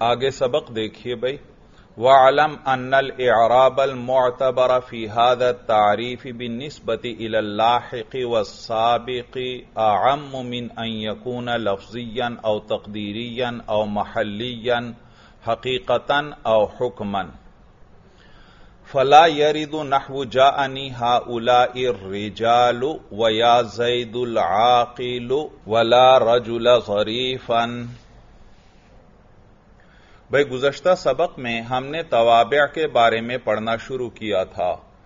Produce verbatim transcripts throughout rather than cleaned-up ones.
آگے سبق دیکھیے بھائی. وَعْلَمْ أَنَّ الْإِعْرَابَ الْمُعْتَبَرَ فِي هَذَا التَّعْرِيفِ بِالنِّسْبَةِ إِلَى اللَّاحِقِ وَالسَّابِقِ أَعَمُّ مِنْ أَنْ يَكُونَ لَفْظِيًّا أَوْ تَقْدِيرِيًّا أَوْ مَحَلِّيًّا حَقِيقَةً أَوْ حُكْمًا. فَلَا يَرِدُ نَحْوُ جَاءَنِي هَؤُلَاءِ الرِّجَالُ وَيَا زَيْدُ الْعَاقِلُ وَلَا رَجُلَ ظَرِيفًا. بھئی گزشتہ سبق میں ہم نے توابع کے بارے میں پڑھنا شروع کیا تھا.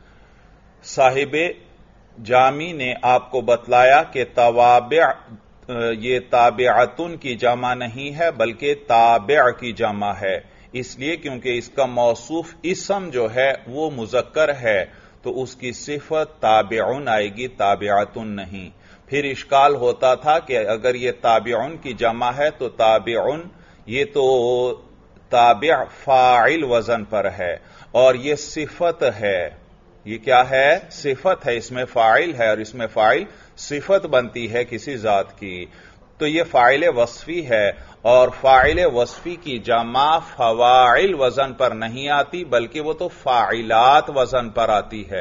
صاحب جامی نے آپ کو بتلایا کہ توابع یہ تابعتن کی جمع نہیں ہے بلکہ تابع کی جمع ہے، اس لیے کیونکہ اس کا موصوف اسم جو ہے وہ مذکر ہے تو اس کی صفت تابعن آئے گی، تابعتن نہیں. پھر اشکال ہوتا تھا کہ اگر یہ تابعن کی جمع ہے تو تابعن یہ تو تابع فاعل وزن پر ہے اور یہ صفت ہے. یہ کیا ہے؟ صفت ہے. اس میں فاعل ہے اور اس میں فاعل صفت بنتی ہے کسی ذات کی، تو یہ فاعل وصفی ہے اور فاعل وصفی کی جمع فواعل وزن پر نہیں آتی بلکہ وہ تو فاعلات وزن پر آتی ہے،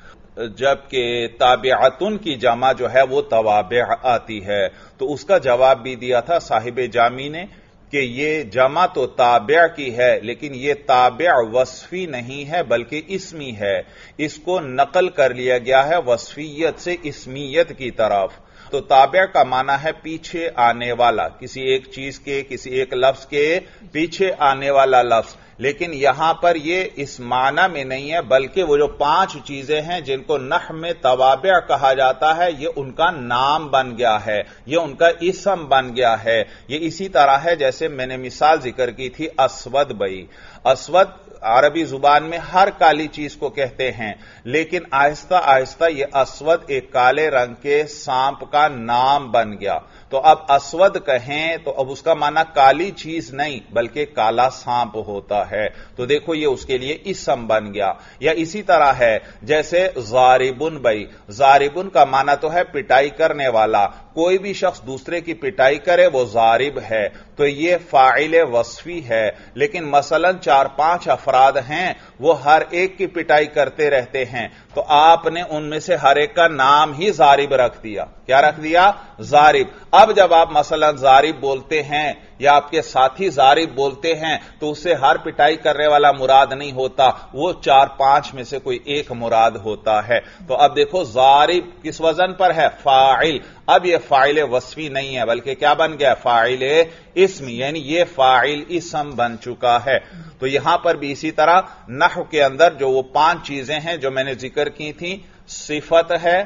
جبکہ تابعتن کی جمع جو ہے وہ توابع آتی ہے. تو اس کا جواب بھی دیا تھا صاحب جامی نے کہ یہ جمع تو تابع کی ہے لیکن یہ تابع وصفی نہیں ہے بلکہ اسمی ہے. اس کو نقل کر لیا گیا ہے وصفیت سے اسمیت کی طرف. تو تابع کا معنی ہے پیچھے آنے والا، کسی ایک چیز کے کسی ایک لفظ کے پیچھے آنے والا لفظ. لیکن یہاں پر یہ اس معنی میں نہیں ہے بلکہ وہ جو پانچ چیزیں ہیں جن کو نحو میں توابع کہا جاتا ہے یہ ان کا نام بن گیا ہے، یہ ان کا اسم بن گیا ہے. یہ اسی طرح ہے جیسے میں نے مثال ذکر کی تھی اسود بھائی. اسود عربی زبان میں ہر کالی چیز کو کہتے ہیں لیکن آہستہ آہستہ یہ اسود ایک کالے رنگ کے سانپ کا نام بن گیا. تو اب اسود کہیں تو اب اس کا معنی کالی چیز نہیں بلکہ کالا سانپ ہوتا ہے، تو دیکھو یہ اس کے لیے اسم بن گیا. یا اسی طرح ہے جیسے ضاربن بھائی، ضاربن کا معنی تو ہے پٹائی کرنے والا، کوئی بھی شخص دوسرے کی پٹائی کرے وہ ضارب ہے، تو یہ فاعل وصفی ہے. لیکن مثلا چار پانچ افراد ہیں وہ ہر ایک کی پٹائی کرتے رہتے ہیں تو آپ نے ان میں سے ہر ایک کا نام ہی ضارب رکھ دیا. کیا رکھ دیا؟ ضارب. اب جب آپ مثلا ضارب بولتے ہیں یا آپ کے ساتھی ضارب بولتے ہیں تو اس سے ہر پٹائی کرنے والا مراد نہیں ہوتا، وہ چار پانچ میں سے کوئی ایک مراد ہوتا ہے. تو اب دیکھو ضارب کس وزن پر ہے؟ فاعل. اب یہ فاعل وصفی نہیں ہے بلکہ کیا بن گیا؟ فاعل اسمی، یعنی یہ فاعل اسم بن چکا ہے. تو یہاں پر بھی اسی طرح نحو کے اندر جو وہ پانچ چیزیں ہیں جو میں نے ذکر کی تھیں، صفت ہے،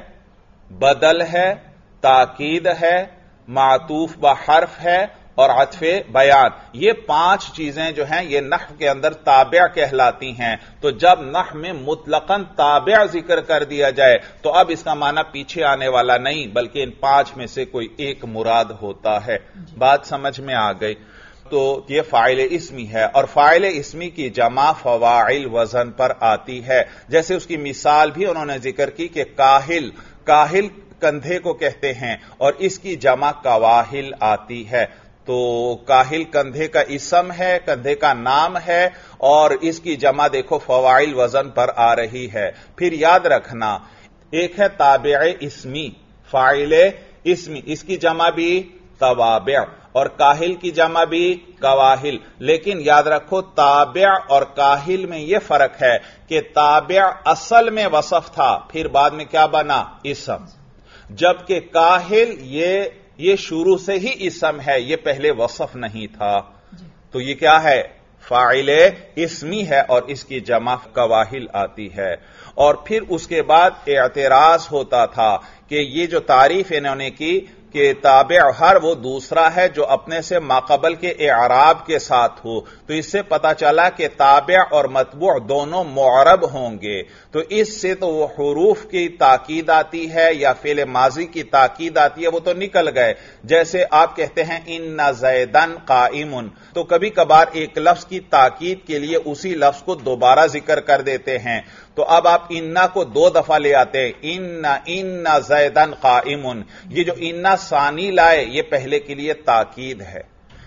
بدل ہے، تاکید ہے، معطوف بحرف ہے اور عطف بیان. یہ پانچ چیزیں جو ہیں یہ نحو کے اندر تابع کہلاتی ہیں. تو جب نحو میں مطلقاً تابع ذکر کر دیا جائے تو اب اس کا معنی پیچھے آنے والا نہیں بلکہ ان پانچ میں سے کوئی ایک مراد ہوتا ہے. بات سمجھ میں آ گئی؟ تو یہ فاعل اسمی ہے اور فاعل اسمی کی جمع فواعل وزن پر آتی ہے. جیسے اس کی مثال بھی انہوں نے ذکر کی کہ کاہل، کاہل کندھے کو کہتے ہیں اور اس کی جمع کواہل آتی ہے. تو کاہل کندھے کا اسم ہے، کندھے کا نام ہے اور اس کی جمع دیکھو فواعل وزن پر آ رہی ہے. پھر یاد رکھنا ایک ہے تابع اسمی، فاعل اسمی، اس کی جمع بھی توابع اور کاہل کی جمع بھی کواہل. لیکن یاد رکھو تابع اور کاہل میں یہ فرق ہے کہ تابع اصل میں وصف تھا پھر بعد میں کیا بنا؟ اسم، جبکہ کاہل یہ یہ شروع سے ہی اسم ہے، یہ پہلے وصف نہیں تھا. تو یہ کیا ہے؟ فاعل اسمی ہے اور اس کی جمع کواہل آتی ہے. اور پھر اس کے بعد اعتراض ہوتا تھا کہ یہ جو تعریف انہوں نے کی کہ تابع ہر وہ دوسرا ہے جو اپنے سے ماقبل کے اعراب کے ساتھ ہو، تو اس سے پتا چلا کہ تابع اور متبوع دونوں معرب ہوں گے. تو اس سے تو وہ حروف کی تاکید آتی ہے یا فعل ماضی کی تاکید آتی ہے وہ تو نکل گئے. جیسے آپ کہتے ہیں ان زیدن قائم، تو کبھی کبھار ایک لفظ کی تاکید کے لیے اسی لفظ کو دوبارہ ذکر کر دیتے ہیں تو اب آپ انا کو دو دفعہ لے آتے ہیں، ان ان زیدن قائم. یہ جو انا ثانی لائے یہ پہلے کے لیے تاکید ہے.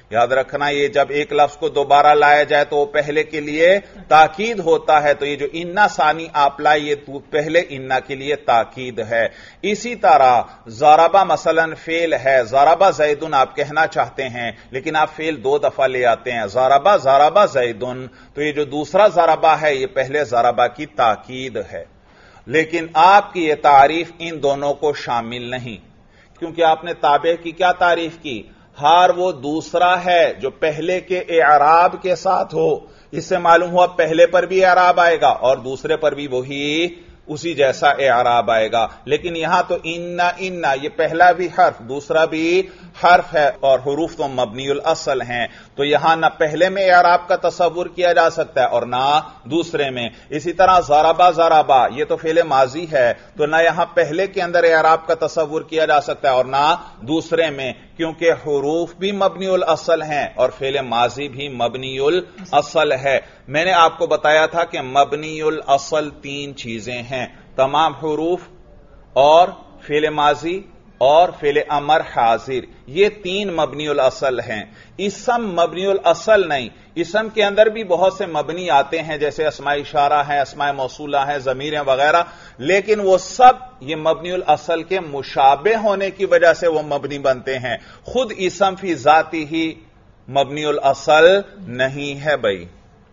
یاد رکھنا یہ جب ایک لفظ کو دوبارہ لایا جائے تو وہ پہلے کے لیے تاکید ہوتا ہے، تو یہ جو انا ثانی آپ لائے یہ پہلے انا کے لیے تاکید ہے۔ اسی طرح ضربہ مثلا فعل ہے، ضربہ زیدن آپ کہنا چاہتے ہیں لیکن آپ فعل دو دفعہ لے آتے ہیں، ضربہ ضربہ زیدن، تو یہ جو دوسرا ضربہ ہے یہ پہلے ضربہ کی تاکید ہے۔ لیکن آپ کی یہ تعریف ان دونوں کو شامل نہیں، کیونکہ آپ نے تابع کی کیا تعریف کی؟ ہر وہ دوسرا ہے جو پہلے کے اعراب کے ساتھ ہو، اس سے معلوم ہوا پہلے پر بھی اعراب آئے گا اور دوسرے پر بھی وہی اسی جیسا اعراب آئے گا۔ لیکن یہاں تو انا انا یہ پہلا بھی حرف دوسرا بھی حرف ہے اور حروف تو مبنی الاصل ہیں، تو یہاں نہ پہلے میں اعراب کا تصور کیا جا سکتا ہے اور نہ دوسرے میں۔ اسی طرح ضربہ ضربہ یہ تو فعل ماضی ہے، تو نہ یہاں پہلے کے اندر اعراب کا تصور کیا جا سکتا ہے اور نہ دوسرے میں، کیونکہ حروف بھی مبنی الاصل ہیں اور فعل ماضی بھی مبنی الاصل ہے۔ میں نے آپ کو بتایا تھا کہ مبنی الاصل تین چیزیں ہیں، تمام حروف اور فعل ماضی اور فعل امر حاضر، یہ تین مبنی الاصل ہیں۔ اسم مبنی الاصل نہیں، اسم کے اندر بھی بہت سے مبنی آتے ہیں جیسے اسماء اشارہ ہیں، اسماء موصولہ ہیں، ضمیریں وغیرہ، لیکن وہ سب یہ مبنی الاصل کے مشابہ ہونے کی وجہ سے وہ مبنی بنتے ہیں، خود اسم فی ذاتی ہی مبنی الاصل نہیں ہے بھائی۔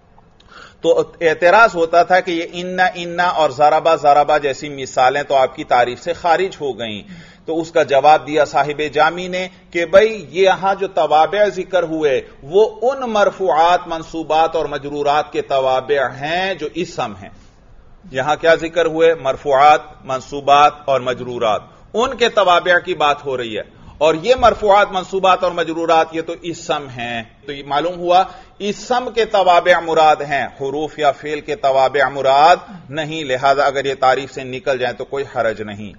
تو اعتراض ہوتا تھا کہ یہ انا انا اور ضربہ ضربہ جیسی مثالیں تو آپ کی تعریف سے خارج ہو گئیں، تو اس کا جواب دیا صاحب جامی نے کہ بھئی یہ یہاں جو توابع ذکر ہوئے وہ ان مرفوعات منصوبات اور مجرورات کے توابع ہیں جو اسم ہیں۔ یہاں کیا ذکر ہوئے؟ مرفوعات منصوبات اور مجرورات، ان کے توابع کی بات ہو رہی ہے، اور یہ مرفوعات منصوبات اور مجرورات یہ تو اسم ہیں، تو یہ معلوم ہوا اسم کے توابع مراد ہیں، حروف یا فعل کے توابع مراد نہیں، لہذا اگر یہ تعریف سے نکل جائیں تو کوئی حرج نہیں۔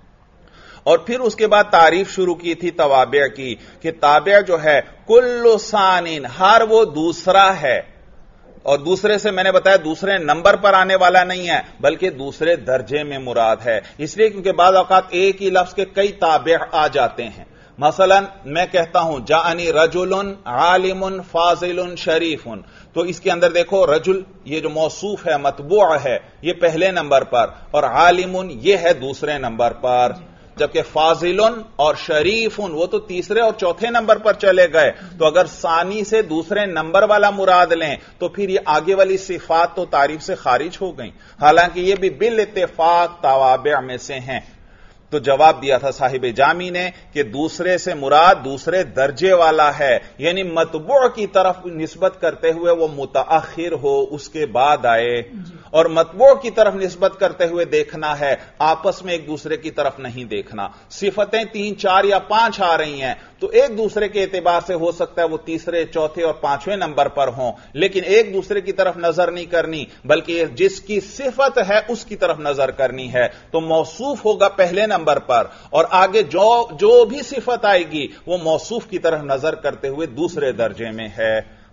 اور پھر اس کے بعد تعریف شروع کی تھی توابع کی کہ تابع جو ہے کل ثانٍ ہر وہ دوسرا ہے، اور دوسرے سے میں نے بتایا دوسرے نمبر پر آنے والا نہیں ہے بلکہ دوسرے درجے میں مراد ہے، اس لیے کیونکہ بعض اوقات ایک ہی لفظ کے کئی تابع آ جاتے ہیں۔ مثلا میں کہتا ہوں جاءنی رجل عالم فاضل شریف، تو اس کے اندر دیکھو رجل یہ جو موصوف ہے متبوع ہے یہ پہلے نمبر پر اور عالم یہ ہے دوسرے نمبر پر، جبکہ فاضل اور شریف وہ تو تیسرے اور چوتھے نمبر پر چلے گئے، تو اگر ثانی سے دوسرے نمبر والا مراد لیں تو پھر یہ آگے والی صفات تو تعریف سے خارج ہو گئیں، حالانکہ یہ بھی بالاتفاق توابع میں سے ہیں۔ تو جواب دیا تھا صاحب جامی نے کہ دوسرے سے مراد دوسرے درجے والا ہے، یعنی متبوع کی طرف نسبت کرتے ہوئے وہ متاخر ہو، اس کے بعد آئے، اور متبوع کی طرف نسبت کرتے ہوئے دیکھنا ہے، آپس میں ایک دوسرے کی طرف نہیں دیکھنا۔ صفتیں تین چار یا پانچ آ رہی ہیں تو ایک دوسرے کے اعتبار سے ہو سکتا ہے وہ تیسرے چوتھے اور پانچویں نمبر پر ہوں، لیکن ایک دوسرے کی طرف نظر نہیں کرنی بلکہ جس کی صفت ہے اس کی طرف نظر کرنی ہے، تو موصوف ہوگا پہلے نمبر پر اور آگے جو جو بھی صفت آئے گی وہ موصوف کی طرف نظر کرتے ہوئے دوسرے درجے میں ہے۔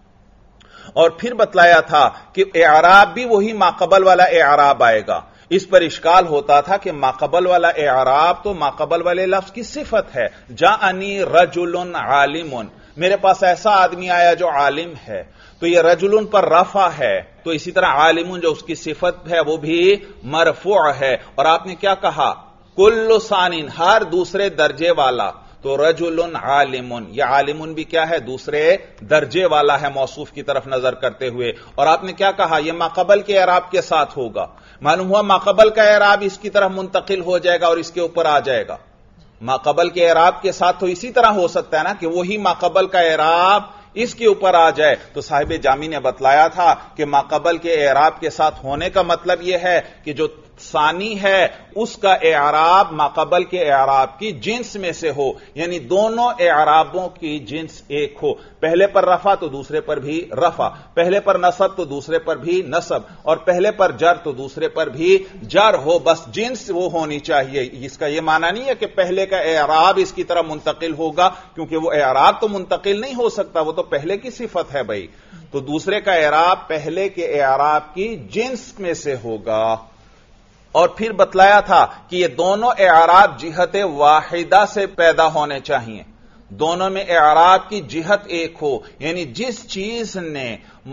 اور پھر بتلایا تھا کہ اعراب بھی وہی ماقبل والا اعراب آئے گا۔ اس پر اشکال ہوتا تھا کہ ماقبل والا اعراب تو ماقبل والے لفظ کی صفت ہے، جاءنی رجل عالم، میرے پاس ایسا آدمی آیا جو عالم ہے، تو یہ رجل پر رفع ہے، تو اسی طرح عالم جو اس کی صفت ہے وہ بھی مرفوع ہے، اور آپ نے کیا کہا؟ کل ثانٍ ہر دوسرے درجے والا، تو رجل عالم، یہ عالم بھی کیا ہے؟ دوسرے درجے والا ہے موصوف کی طرف نظر کرتے ہوئے، اور آپ نے کیا کہا؟ یہ ماقبل کے اعراب کے ساتھ ہوگا، معلوم ہوا ماقبل کا اعراب اس کی طرف منتقل ہو جائے گا اور اس کے اوپر آ جائے گا۔ ماقبل کے اعراب کے ساتھ تو اسی طرح ہو سکتا ہے نا کہ وہی ماقبل کا اعراب اس کے اوپر آ جائے، تو صاحب جامی نے بتلایا تھا کہ ماقبل کے اعراب کے ساتھ ہونے کا مطلب یہ ہے کہ جو ثانی ہے اس کا اعراب ماقبل کے اعراب کی جنس میں سے ہو، یعنی دونوں اعرابوں کی جنس ایک ہو، پہلے پر رفع تو دوسرے پر بھی رفع، پہلے پر نصب تو دوسرے پر بھی نصب، اور پہلے پر جر تو دوسرے پر بھی جر ہو، بس جنس وہ ہونی چاہیے۔ اس کا یہ معنی نہیں ہے کہ پہلے کا اعراب اس کی طرف منتقل ہوگا، کیونکہ وہ اعراب تو منتقل نہیں ہو سکتا، وہ تو پہلے کی صفت ہے بھائی، تو دوسرے کا اعراب پہلے کے اعراب کی جنس میں سے ہوگا۔ اور پھر بتلایا تھا کہ یہ دونوں اعراب جہت واحدہ سے پیدا ہونے چاہیے، دونوں میں اعراب کی جہت ایک ہو، یعنی جس چیز نے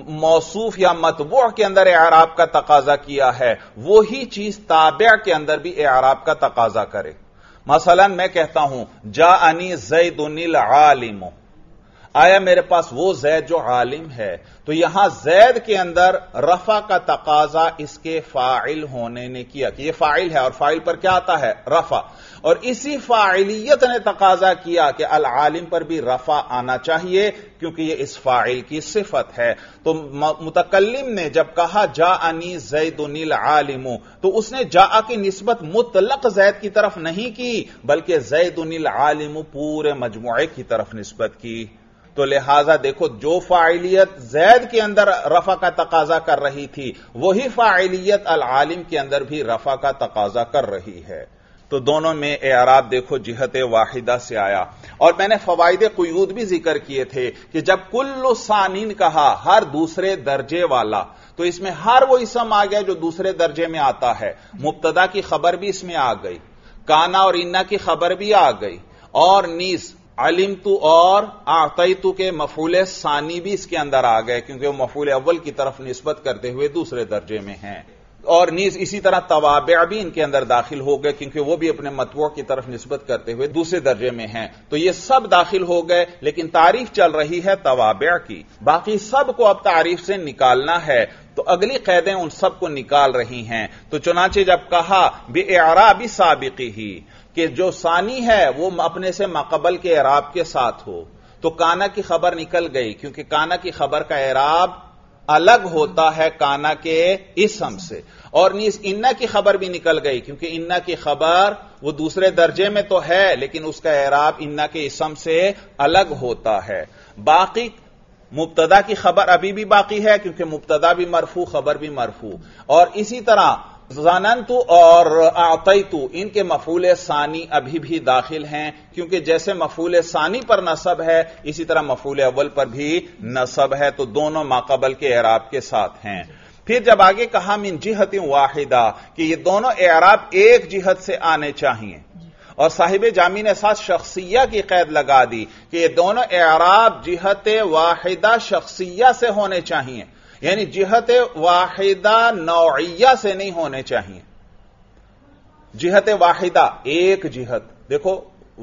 موصوف یا متبوع کے اندر اعراب کا تقاضا کیا ہے وہی چیز تابع کے اندر بھی اعراب کا تقاضا کرے۔ مثلا میں کہتا ہوں جاءنی زید العالم، آیا میرے پاس وہ زید جو عالم ہے، تو یہاں زید کے اندر رفع کا تقاضا اس کے فاعل ہونے نے کیا کہ یہ فاعل ہے، اور فاعل پر کیا آتا ہے؟ رفع، اور اسی فاعلیت نے تقاضا کیا کہ العالم پر بھی رفع آنا چاہیے کیونکہ یہ اس فاعل کی صفت ہے۔ تو متکلم نے جب کہا جاءنی زید العالم تو اس نے جاء کی نسبت مطلق زید کی طرف نہیں کی بلکہ زید العالم پورے مجموعے کی طرف نسبت کی۔ تو لہذا دیکھو جو فاعلیت زید کے اندر رفع کا تقاضا کر رہی تھی وہی فاعلیت العالم کے اندر بھی رفع کا تقاضا کر رہی ہے۔ تو دونوں میں اعراب دیکھو جہت واحدہ سے آیا۔ اور میں نے فوائد قیود بھی ذکر کیے تھے کہ جب کل ثانین کہا ہر دوسرے درجے والا تو اس میں ہر وہ اسم آ گیا جو دوسرے درجے میں آتا ہے، مبتدا کی خبر بھی اس میں آ گئی، کانا اور انا کی خبر بھی آ گئی، اور نیز علمتو اور اعطیتو کے مفعول ثانی بھی اس کے اندر آ گئے کیونکہ وہ مفعول اول کی طرف نسبت کرتے ہوئے دوسرے درجے میں ہیں، اور نیز اسی طرح توابع بھی ان کے اندر داخل ہو گئے کیونکہ وہ بھی اپنے متبوع کی طرف نسبت کرتے ہوئے دوسرے درجے میں ہیں۔ تو یہ سب داخل ہو گئے، لیکن تعریف چل رہی ہے توابع کی، باقی سب کو اب تعریف سے نکالنا ہے، تو اگلی قیدیں ان سب کو نکال رہی ہیں۔ تو چنانچہ جب کہا بِإِعْرَابِ سَابِقِهِ کہ جو ثانی ہے وہ اپنے سے ماقبل کے اعراب کے ساتھ ہو، تو کانا کی خبر نکل گئی کیونکہ کانا کی خبر کا اعراب الگ ہوتا ہے کانا کے اسم سے، اور نیز انا کی خبر بھی نکل گئی کیونکہ انا کی خبر وہ دوسرے درجے میں تو ہے لیکن اس کا اعراب انا کے اسم سے الگ ہوتا ہے۔ باقی مبتدا کی خبر ابھی بھی باقی ہے کیونکہ مبتدا بھی مرفوع خبر بھی مرفوع، اور اسی طرح ظننتو اور اعطیتو ان کے مفعول ثانی ابھی بھی داخل ہیں کیونکہ جیسے مفعول ثانی پر نصب ہے اسی طرح مفعول اول پر بھی نصب ہے، تو دونوں ماقبل کے اعراب کے ساتھ ہیں۔ پھر جب آگے کہا من جہت واحدہ کہ یہ دونوں اعراب ایک جہت سے آنے چاہیے، اور صاحب جامی نے ساتھ شخصیہ کی قید لگا دی کہ یہ دونوں اعراب جہت واحدہ شخصیہ سے ہونے چاہیے، یعنی جہت واحدہ نوعیہ سے نہیں ہونے چاہیے۔ جہت واحدہ ایک جہت، دیکھو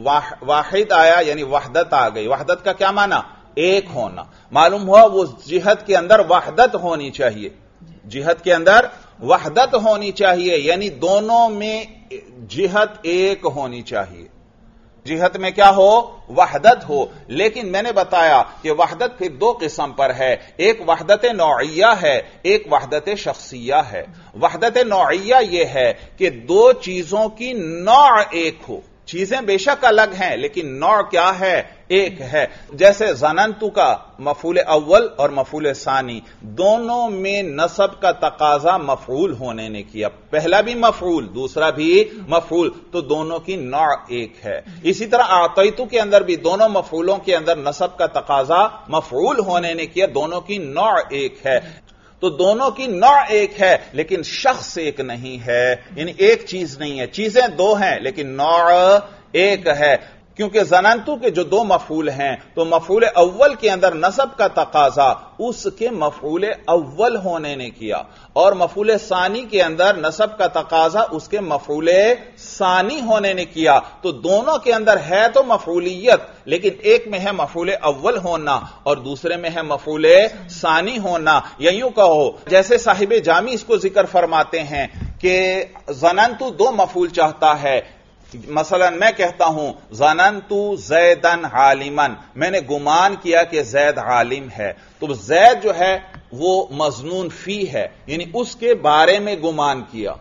واحد آیا یعنی وحدت آ گئی، وحدت کا کیا معنی؟ ایک ہونا، معلوم ہوا وہ جہت کے اندر وحدت ہونی چاہیے، جہت کے اندر وحدت ہونی چاہیے یعنی دونوں میں جہت ایک ہونی چاہیے، جہت میں کیا ہو؟ وحدت ہو۔ لیکن میں نے بتایا کہ وحدت پھر دو قسم پر ہے، ایک وحدت نوعیہ ہے، ایک وحدت شخصیہ ہے۔ وحدت نوعیہ یہ ہے کہ دو چیزوں کی نوع ایک ہو، چیزیں بے شک الگ ہیں لیکن نوع کیا ہے؟ ایک ہے۔ جیسے ظننتو کا مفعول اول اور مفعول ثانی دونوں میں نصب کا تقاضا مفعول ہونے نے کیا، پہلا بھی مفعول دوسرا بھی مفعول، تو دونوں کی نوع ایک ہے۔ اسی طرح اعطیتو کے اندر بھی دونوں مفعولوں کے اندر نصب کا تقاضا مفعول ہونے نے کیا، دونوں کی نوع ایک ہے۔ تو دونوں کی نوع ایک ہے لیکن شخص ایک نہیں ہے، یعنی ایک چیز نہیں ہے، چیزیں دو ہیں لیکن نوع ایک ہے۔ کیونکہ ظننتو کے جو دو مفعول ہیں تو مفعول اول کے اندر نصب کا تقاضا اس کے مفعول اول ہونے نے کیا، اور مفعول ثانی کے اندر نصب کا تقاضا اس کے مفعول ثانی ہونے نے کیا، تو دونوں کے اندر ہے تو مفعولیت لیکن ایک میں ہے مفعول اول ہونا اور دوسرے میں ہے مفعول ثانی ہونا۔ یا یوں کہو جیسے صاحب جامی اس کو ذکر فرماتے ہیں کہ ظننتو دو مفعول چاہتا ہے، مثلا میں کہتا ہوں ظننتو زیدن عالمن، میں نے گمان کیا کہ زید عالم ہے، تو زید جو ہے وہ مظنون فی ہے یعنی اس کے بارے میں گمان کیا۔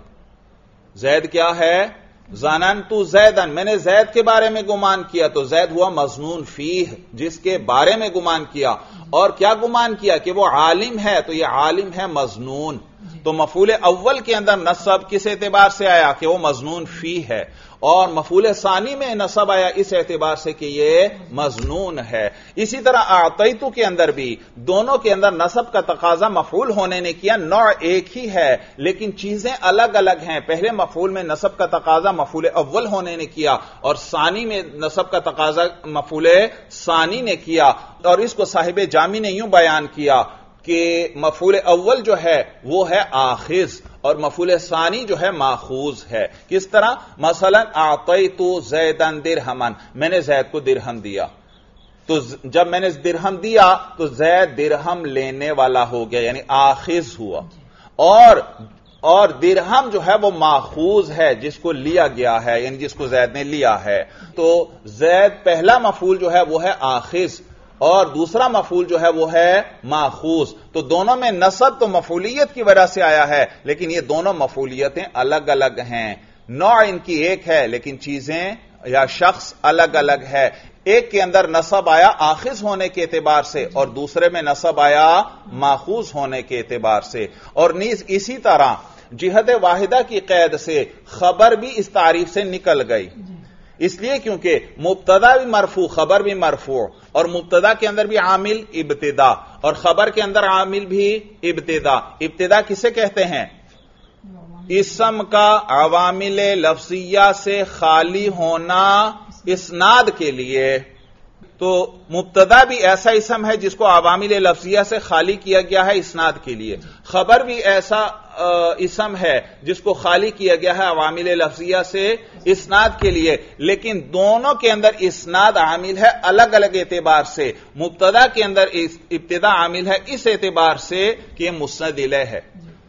زید کیا ہے؟ ظننتو زیدن، میں نے زید کے بارے میں گمان کیا، تو زید ہوا مظنون فی جس کے بارے میں گمان کیا، اور کیا گمان کیا کہ وہ عالم ہے، تو یہ عالم ہے مظنون، تو مفعول اول کے اندر نصب کس اعتبار سے آیا کہ وہ مظنون فی ہے، اور مفعول ثانی میں نصب آیا اس اعتبار سے کہ یہ مظنون ہے. اسی طرح اعطیتو کے اندر بھی دونوں کے اندر نصب کا تقاضا مفعول ہونے نے کیا, نوع ایک ہی ہے لیکن چیزیں الگ الگ ہیں. پہلے مفعول میں نصب کا تقاضا مفعول اول ہونے نے کیا اور ثانی میں نصب کا تقاضا مفعول ثانی نے کیا. اور اس کو صاحب جامی نے یوں بیان کیا کہ مفعول اول جو ہے وہ ہے آخذ اور مفعول ثانی جو ہے ماخوذ ہے. کس طرح؟ مثلا اعطیت زیدا درہما, میں نے زید کو درہم دیا, تو جب میں نے درہم دیا تو زید درہم لینے والا ہو گیا یعنی آخذ ہوا, اور اور درہم جو ہے وہ ماخوذ ہے جس کو لیا گیا ہے یعنی جس کو زید نے لیا ہے. تو زید پہلا مفعول جو ہے وہ ہے آخذ اور دوسرا مفعول جو ہے وہ ہے ماخوذ. تو دونوں میں نصب تو مفعولیت کی وجہ سے آیا ہے لیکن یہ دونوں مفعولیتیں الگ الگ ہیں. نوع ان کی ایک ہے لیکن چیزیں یا شخص الگ الگ ہے. ایک کے اندر نصب آیا آخذ ہونے کے اعتبار سے اور دوسرے میں نصب آیا ماخوذ ہونے کے اعتبار سے. اور نیز اسی طرح جہت واحدہ کی قید سے خبر بھی اس تعریف سے نکل گئی, اس لیے کیونکہ مبتدا بھی مرفوع خبر بھی مرفوع, اور مبتدا کے اندر بھی عامل ابتدا اور خبر کے اندر عامل بھی ابتدا. ابتدا کسے کہتے ہیں؟ اسم کا عوامل لفظیہ سے خالی ہونا اسناد کے لیے. تو مبتدا بھی ایسا اسم ہے جس کو عوامل لفظیہ سے خالی کیا گیا ہے اسناد کے لیے. خبر بھی ایسا اسم ہے جس کو خالی کیا گیا ہے عوامل لفظیہ سے اسناد کے لیے, لیکن دونوں کے اندر اسناد عامل ہے الگ الگ اعتبار سے. مبتدا کے اندر ابتدا عامل ہے اس اعتبار سے کہ یہ مسند الیہ ہے.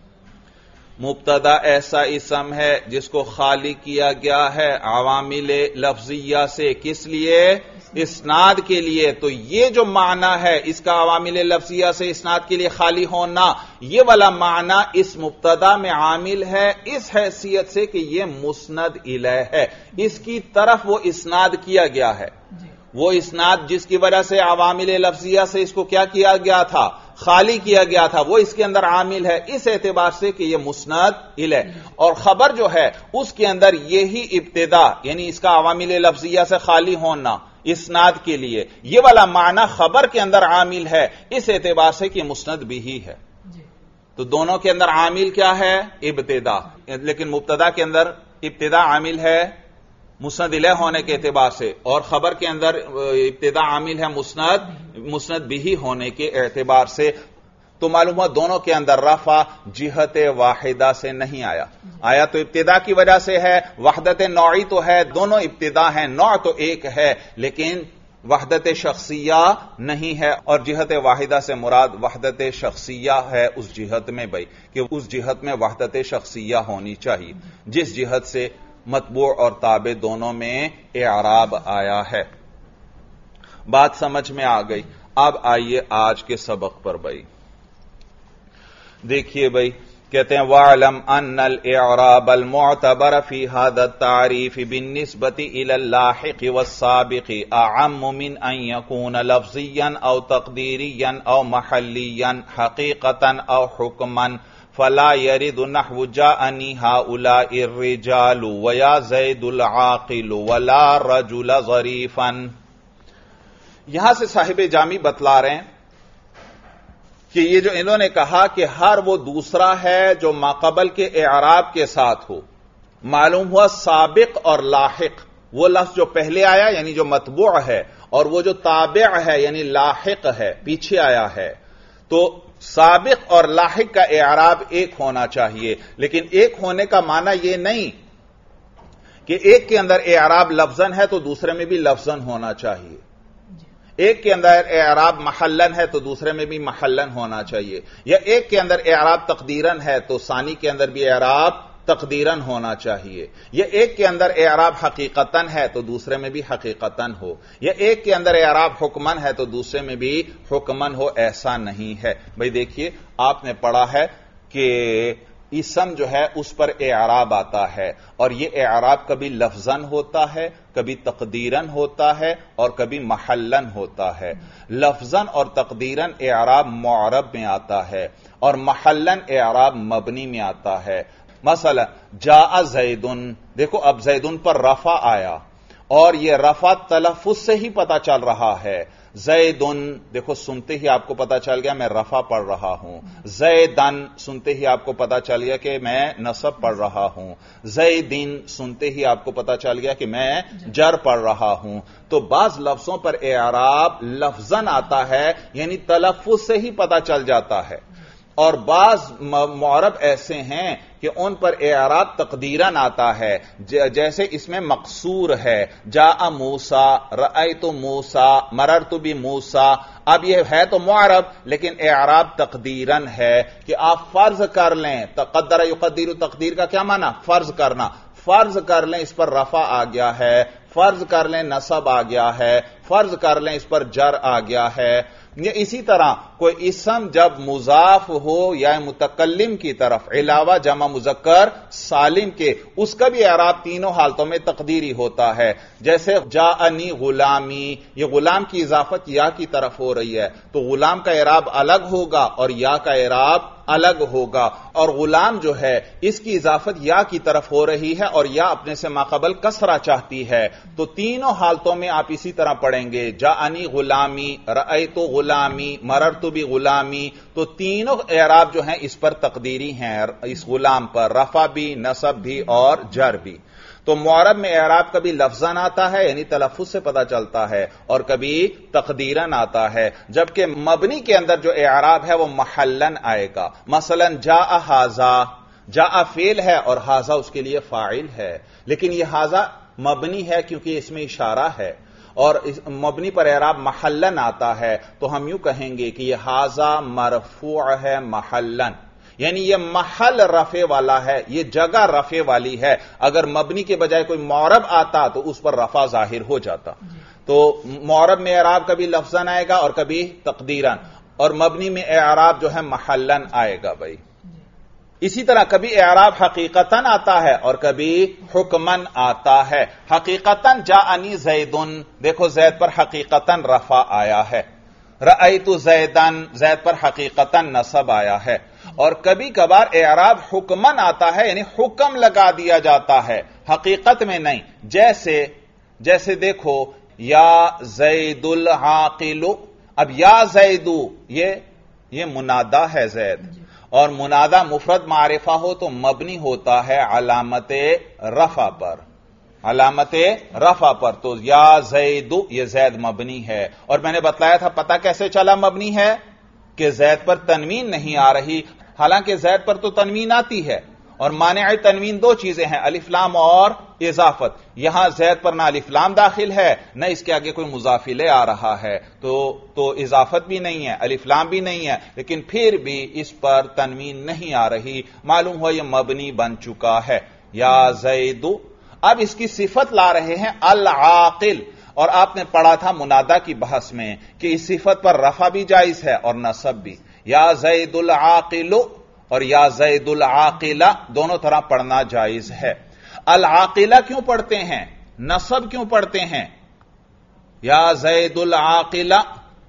مبتدا ایسا اسم ہے جس کو خالی کیا گیا ہے عوامل لفظیہ سے, کس لیے؟ اسناد کے لیے. تو یہ جو معنی ہے اس کا عوامل لفظیہ سے اسناد کے لیے خالی ہونا, یہ والا معنی اس مبتدا میں عامل ہے اس حیثیت سے کہ یہ مسند الیہ ہے, اس کی طرف وہ اسناد کیا گیا ہے. وہ اسناد جس کی وجہ سے عوامل لفظیہ سے اس کو کیا کیا گیا تھا؟ خالی کیا گیا تھا, وہ اس کے اندر عامل ہے اس اعتبار سے کہ یہ مسند الیہ. اور خبر جو ہے اس کے اندر یہی ابتدا یعنی اس کا عوامل لفظیہ سے خالی ہونا اسناد کے لیے, یہ والا معنی خبر کے اندر عامل ہے اس اعتبار سے کہ مسند بھی ہی ہے. تو دونوں کے اندر عامل کیا ہے؟ ابتدا, لیکن مبتدا کے اندر ابتدا عامل ہے مسند الیہ ہونے کے اعتبار سے اور خبر کے اندر ابتدا عامل ہے مسند مسند بھی ہونے کے اعتبار سے. تو معلوم ہوا دونوں کے اندر رفع جہت واحدہ سے نہیں آیا, آیا تو ابتدا کی وجہ سے ہے. وحدت نوعی تو ہے, دونوں ابتدا ہیں, نوع تو ایک ہے لیکن وحدت شخصیہ نہیں ہے. اور جہت واحدہ سے مراد وحدت شخصیہ ہے اس جہت میں بھائی کہ اس جہت میں وحدت شخصیہ ہونی چاہیے جس جہت سے مطبوع اور تابع دونوں میں اعراب آیا ہے. بات سمجھ میں آ گئی. اب آئیے آج کے سبق پر بھائی. دیکھیے بھائی کہتے ہیں وَاعْلَمْ أَنَّ الْإِعْرَابَ الْمُعْتَبَرَ فِي هَذَا التَّعْرِيفِ بِالنِّسْبَةِ إِلَى اللَّاحِقِ وَالسَّابِقِ أَعَمُّ مِنْ أَنْ يَكُونَ لَفْظِيًّا أَوْ تَقْدِيرِيًّا أَوْ مَحَلِّيًّا حَقِيقَةً أَوْ حُكْمًا فَلَا يَرِدُ نَحْوُ جَاءَنِي هَؤُلَاءِ الرِّجَالُ وَيَا زَيْدُ الْعَاقِلُ وَلَا رَجُلَ ظَرِيفًا. یہاں سے صاحب جامی بتلا رہے ہیں کہ یہ جو انہوں نے کہا کہ ہر وہ دوسرا ہے جو ماقبل کے اعراب کے ساتھ ہو, معلوم ہوا سابق اور لاحق وہ لفظ جو پہلے آیا یعنی جو متبوع ہے اور وہ جو تابع ہے یعنی لاحق ہے پیچھے آیا ہے. تو سابق اور لاحق کا اعراب ایک ہونا چاہیے, لیکن ایک ہونے کا معنی یہ نہیں کہ ایک کے اندر اعراب لفظاً ہے تو دوسرے میں بھی لفظاً ہونا چاہیے. ایک کے اندر اعراب محلن ہے تو دوسرے میں بھی محلن ہونا چاہیے, یا ایک کے اندر اعراب تقدیرن ہے تو ثانی کے اندر بھی اعراب تقدیرن ہونا چاہیے, یا ایک کے اندر اعراب حقیقتن ہے تو دوسرے میں بھی حقیقتن ہو, یا ایک کے اندر اعراب حکمن ہے تو دوسرے میں بھی حکمن ہو. ایسا نہیں ہے بھئی. دیکھیے آپ نے پڑھا ہے کہ اسم جو ہے اس پر اعراب آتا ہے اور یہ اعراب کبھی لفظاً ہوتا ہے, کبھی تقدیراً ہوتا ہے اور کبھی محلاً ہوتا ہے. لفظاً اور تقدیراً اعراب معرب میں آتا ہے اور محلاً اعراب مبنی میں آتا ہے. مثلا جاء زیدن، دیکھو اب زیدن پر رفع آیا اور یہ رفع تلفظ سے ہی پتا چل رہا ہے. زیدن دیکھو سنتے ہی آپ کو پتا چل گیا میں رفع پڑھ رہا ہوں. زیدن سنتے ہی آپ کو پتا چل گیا کہ میں نصب پڑھ رہا ہوں. زیدن سنتے ہی آپ کو پتا چل گیا کہ میں جر پڑھ رہا ہوں. تو بعض لفظوں پر اعراب لفظاً آتا ہے یعنی تلفظ سے ہی پتا چل جاتا ہے، اور بعض معرب ایسے ہیں کہ ان پر اعراب تقدیراً آتا ہے، جیسے اس میں مقصور ہے جاء موسیٰ، رأیت موسیٰ، مررت بموسیٰ. اب یہ ہے تو معرب لیکن اعراب تقدیراً ہے کہ آپ فرض کر لیں. تقدر یقدر تقدیر کا کیا معنی؟ فرض کرنا. فرض کر لیں اس پر رفع آ گیا ہے، فرض کر لیں نصب آ گیا ہے، فرض کر لیں اس پر جر آ گیا ہے. یہ اسی طرح کوئی اسم جب مضاف ہو یا متکلم کی طرف علاوہ جمع مذکر سالم کے، اس کا بھی اعراب تینوں حالتوں میں تقدیری ہوتا ہے. جیسے جاءنی غلامی، یہ غلام کی اضافت یا کی طرف ہو رہی ہے تو غلام کا اعراب الگ ہوگا اور یا کا اعراب الگ ہوگا، اور غلام جو ہے اس کی اضافت یا کی طرف ہو رہی ہے اور یا اپنے سے ماقبل کسرہ چاہتی ہے. تو تینوں حالتوں میں آپ اسی طرح پڑھیں گے جاءنی غلامی، رأیت غلامی، مررت بغلامی. تو تینوں اعراب جو ہیں اس پر تقدیری ہیں، اس غلام پر رفع بھی، نصب بھی اور جر بھی. تو معرب میں اعراب کبھی لفظاً آتا ہے یعنی تلفظ سے پتا چلتا ہے اور کبھی تقدیراً آتا ہے، جبکہ مبنی کے اندر جو اعراب ہے وہ محلاً آئے گا. مثلا جاء ھذا، جاء فعل ہے اور ھذا اس کے لیے فاعل ہے، لیکن یہ ھذا مبنی ہے کیونکہ اس میں اشارہ ہے اور مبنی پر اعراب محلاً آتا ہے. تو ہم یوں کہیں گے کہ یہ ھذا مرفوع ہے محلاً، یعنی یہ محل رفع والا ہے، یہ جگہ رفع والی ہے. اگر مبنی کے بجائے کوئی معرب آتا تو اس پر رفع ظاہر ہو جاتا. تو معرب میں اعراب کبھی لفظاً آئے گا اور کبھی تقدیراً، اور مبنی میں اعراب جو ہے محلاً آئے گا بھائی. اسی طرح کبھی اعراب حقیقتاً آتا ہے اور کبھی حکماً آتا ہے. حقیقتاً جاءنی زیدن، دیکھو زید پر حقیقتاً رفع آیا ہے. رأیت زیدن، زید پر حقیقتاً نصب آیا ہے. اور کبھی کبھار اعراب حکماً آتا ہے یعنی حکم لگا دیا جاتا ہے، حقیقت میں نہیں. جیسے جیسے دیکھو یا زید العاقل. اب یا زیدو یہ یہ منادا ہے زید، اور منادا مفرد معرفہ ہو تو مبنی ہوتا ہے علامت رفع پر، علامت رفع پر. تو یا زیدو یہ زید مبنی ہے، اور میں نے بتلایا تھا پتہ کیسے چلا مبنی ہے کہ زید پر تنوین نہیں آ رہی، حالانکہ زید پر تو تنوین آتی ہے. اور مانع تنوین دو چیزیں ہیں، الف لام اور اضافت. یہاں زید پر نہ الف لام داخل ہے نہ اس کے آگے کوئی مضاف الیہ آ رہا ہے، تو تو اضافت بھی نہیں ہے، الف لام بھی نہیں ہے، لیکن پھر بھی اس پر تنوین نہیں آ رہی، معلوم ہوا یہ مبنی بن چکا ہے. یا زیدو. اب اس کی صفت لا رہے ہیں العاقل، اور آپ نے پڑھا تھا منادا کی بحث میں کہ اس صفت پر رفع بھی جائز ہے اور نصب بھی. یا زید العاقل اور یا زید العاقلہ دونوں طرح پڑھنا جائز ہے. العاقلہ کیوں پڑھتے ہیں، نصب کیوں پڑھتے ہیں؟ یا زید العاقلہ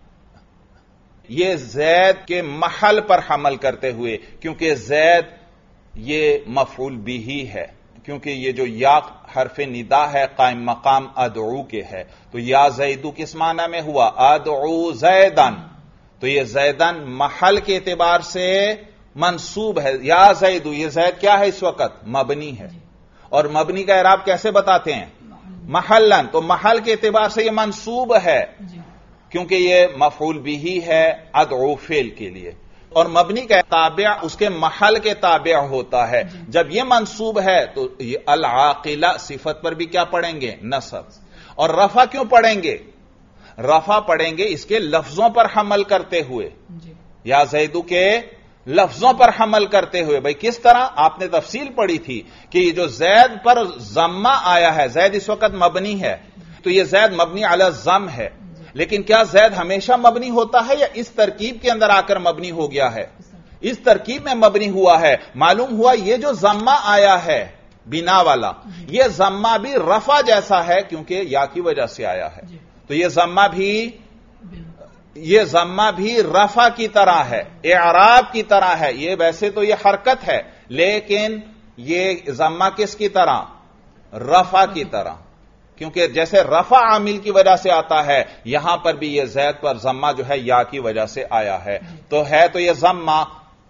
یہ زید کے محل پر حمل کرتے ہوئے، کیونکہ زید یہ مفعول بھی ہے، کیونکہ یہ جو یا حرف ندا ہے قائم مقام ادعو کے ہے. تو یا زیدو کس معنی میں ہوا؟ ادعو زیدن. تو یہ زیدن محل کے اعتبار سے منصوب ہے. یا زیدو یہ زید کیا ہے اس وقت؟ مبنی ہے. اور مبنی کا اعراب کیسے بتاتے ہیں؟ محلن. تو محل کے اعتبار سے یہ منصوب ہے کیونکہ یہ مفعول بھی ہے ادعو فعل کے لیے، اور مبنی کا تابع اس کے محل کے تابع ہوتا ہے. جب یہ منصوب ہے تو یہ العاقلہ صفت پر بھی کیا پڑھیں گے؟ نصب. اور رفع کیوں پڑھیں گے؟ رفع پڑھیں گے اس کے لفظوں پر حمل کرتے ہوئے، یا زیدو کے لفظوں پر حمل کرتے ہوئے. بھئی کس طرح؟ آپ نے تفصیل پڑھی تھی کہ یہ جو زید پر ضمہ آیا ہے، زید اس وقت مبنی ہے تو یہ زید مبنی علی الضم ہے، لیکن کیا زید ہمیشہ مبنی ہوتا ہے یا اس ترکیب کے اندر آ کر مبنی ہو گیا ہے؟ اس ترکیب میں مبنی ہوا ہے. معلوم ہوا یہ جو ضمہ آیا ہے بنا والا، یہ ضمہ بھی رفع جیسا ہے کیونکہ یا کی وجہ سے آیا ہے. تو یہ ضمہ بھی یہ ضمہ بھی رفع کی طرح ہے، اعراب کی طرح ہے. یہ ویسے تو یہ حرکت ہے لیکن یہ ضمہ کس کی طرح؟ رفع کی طرح، کیونکہ جیسے رفع عامل کی وجہ سے آتا ہے، یہاں پر بھی یہ زید پر ضمہ جو ہے یا کی وجہ سے آیا ہے، تو ہے تو یہ ضمہ،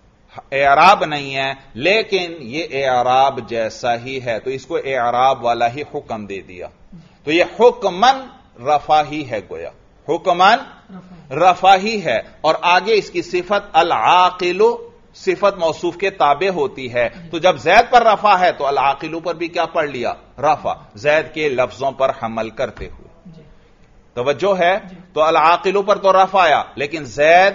اعراب نہیں ہے، لیکن یہ اعراب جیسا ہی ہے، تو اس کو اعراب والا ہی حکم دے دیا، تو یہ حکمن رفع ہی ہے، گویا حکمن رفع ہی ہے، اور آگے اس کی صفت العاقل صفت موصوف کے تابع ہوتی ہے، تو جب زید پر رفع ہے تو العاقل پر بھی کیا پڑھ لیا؟ رفع، زید کے لفظوں پر حمل کرتے ہوئے، توجہ ہے، تو العاقل پر تو رفع آیا، لیکن زید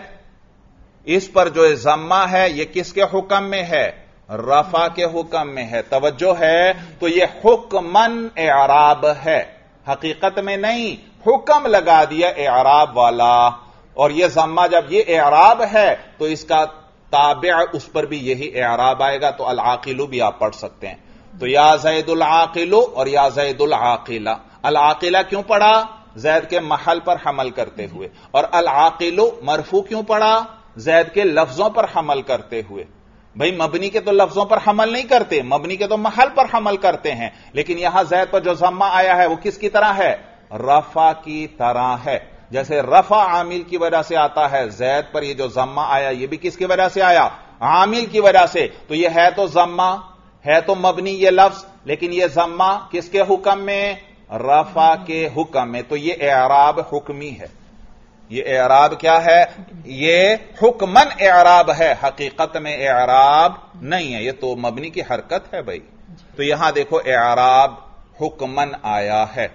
اس پر جو ضمہ ہے یہ کس کے حکم میں ہے؟ رفع کے حکم میں ہے، توجہ ہے، تو یہ حکمن اعراب ہے، حقیقت میں نہیں، حکم لگا دیا اعراب والا، اور یہ ضمہ جب یہ اعراب ہے تو اس کا تابع اس پر بھی یہی اعراب آئے گا، تو العاقل بھی آپ پڑھ سکتے ہیں، تو یا زید العاقل اور یا زید العاقلہ، العاقلہ کیوں پڑھا؟ زید کے محل پر حمل کرتے ہوئے، اور العاقل مرفوع کیوں پڑھا؟ زید کے لفظوں پر حمل کرتے ہوئے، بھئی مبنی کے تو لفظوں پر حمل نہیں کرتے، مبنی کے تو محل پر حمل کرتے ہیں، لیکن یہاں زید پر جو ضمہ آیا ہے وہ کس کی طرح ہے؟ رفع کی طرح ہے، جیسے رفع عامل کی وجہ سے آتا ہے، زید پر یہ جو ضمہ آیا یہ بھی کس کی وجہ سے آیا؟ عامل کی وجہ سے، تو یہ ہے تو ضمہ، ہے تو مبنی یہ لفظ، لیکن یہ ضمہ کس کے حکم میں؟ رفع کے حکم میں، تو یہ اعراب حکمی ہے، یہ اعراب کیا ہے؟ یہ حکمن اعراب ہے، حقیقت میں اعراب نہیں ہے، یہ تو مبنی کی حرکت ہے بھائی، تو یہاں دیکھو اعراب حکمن آیا ہے،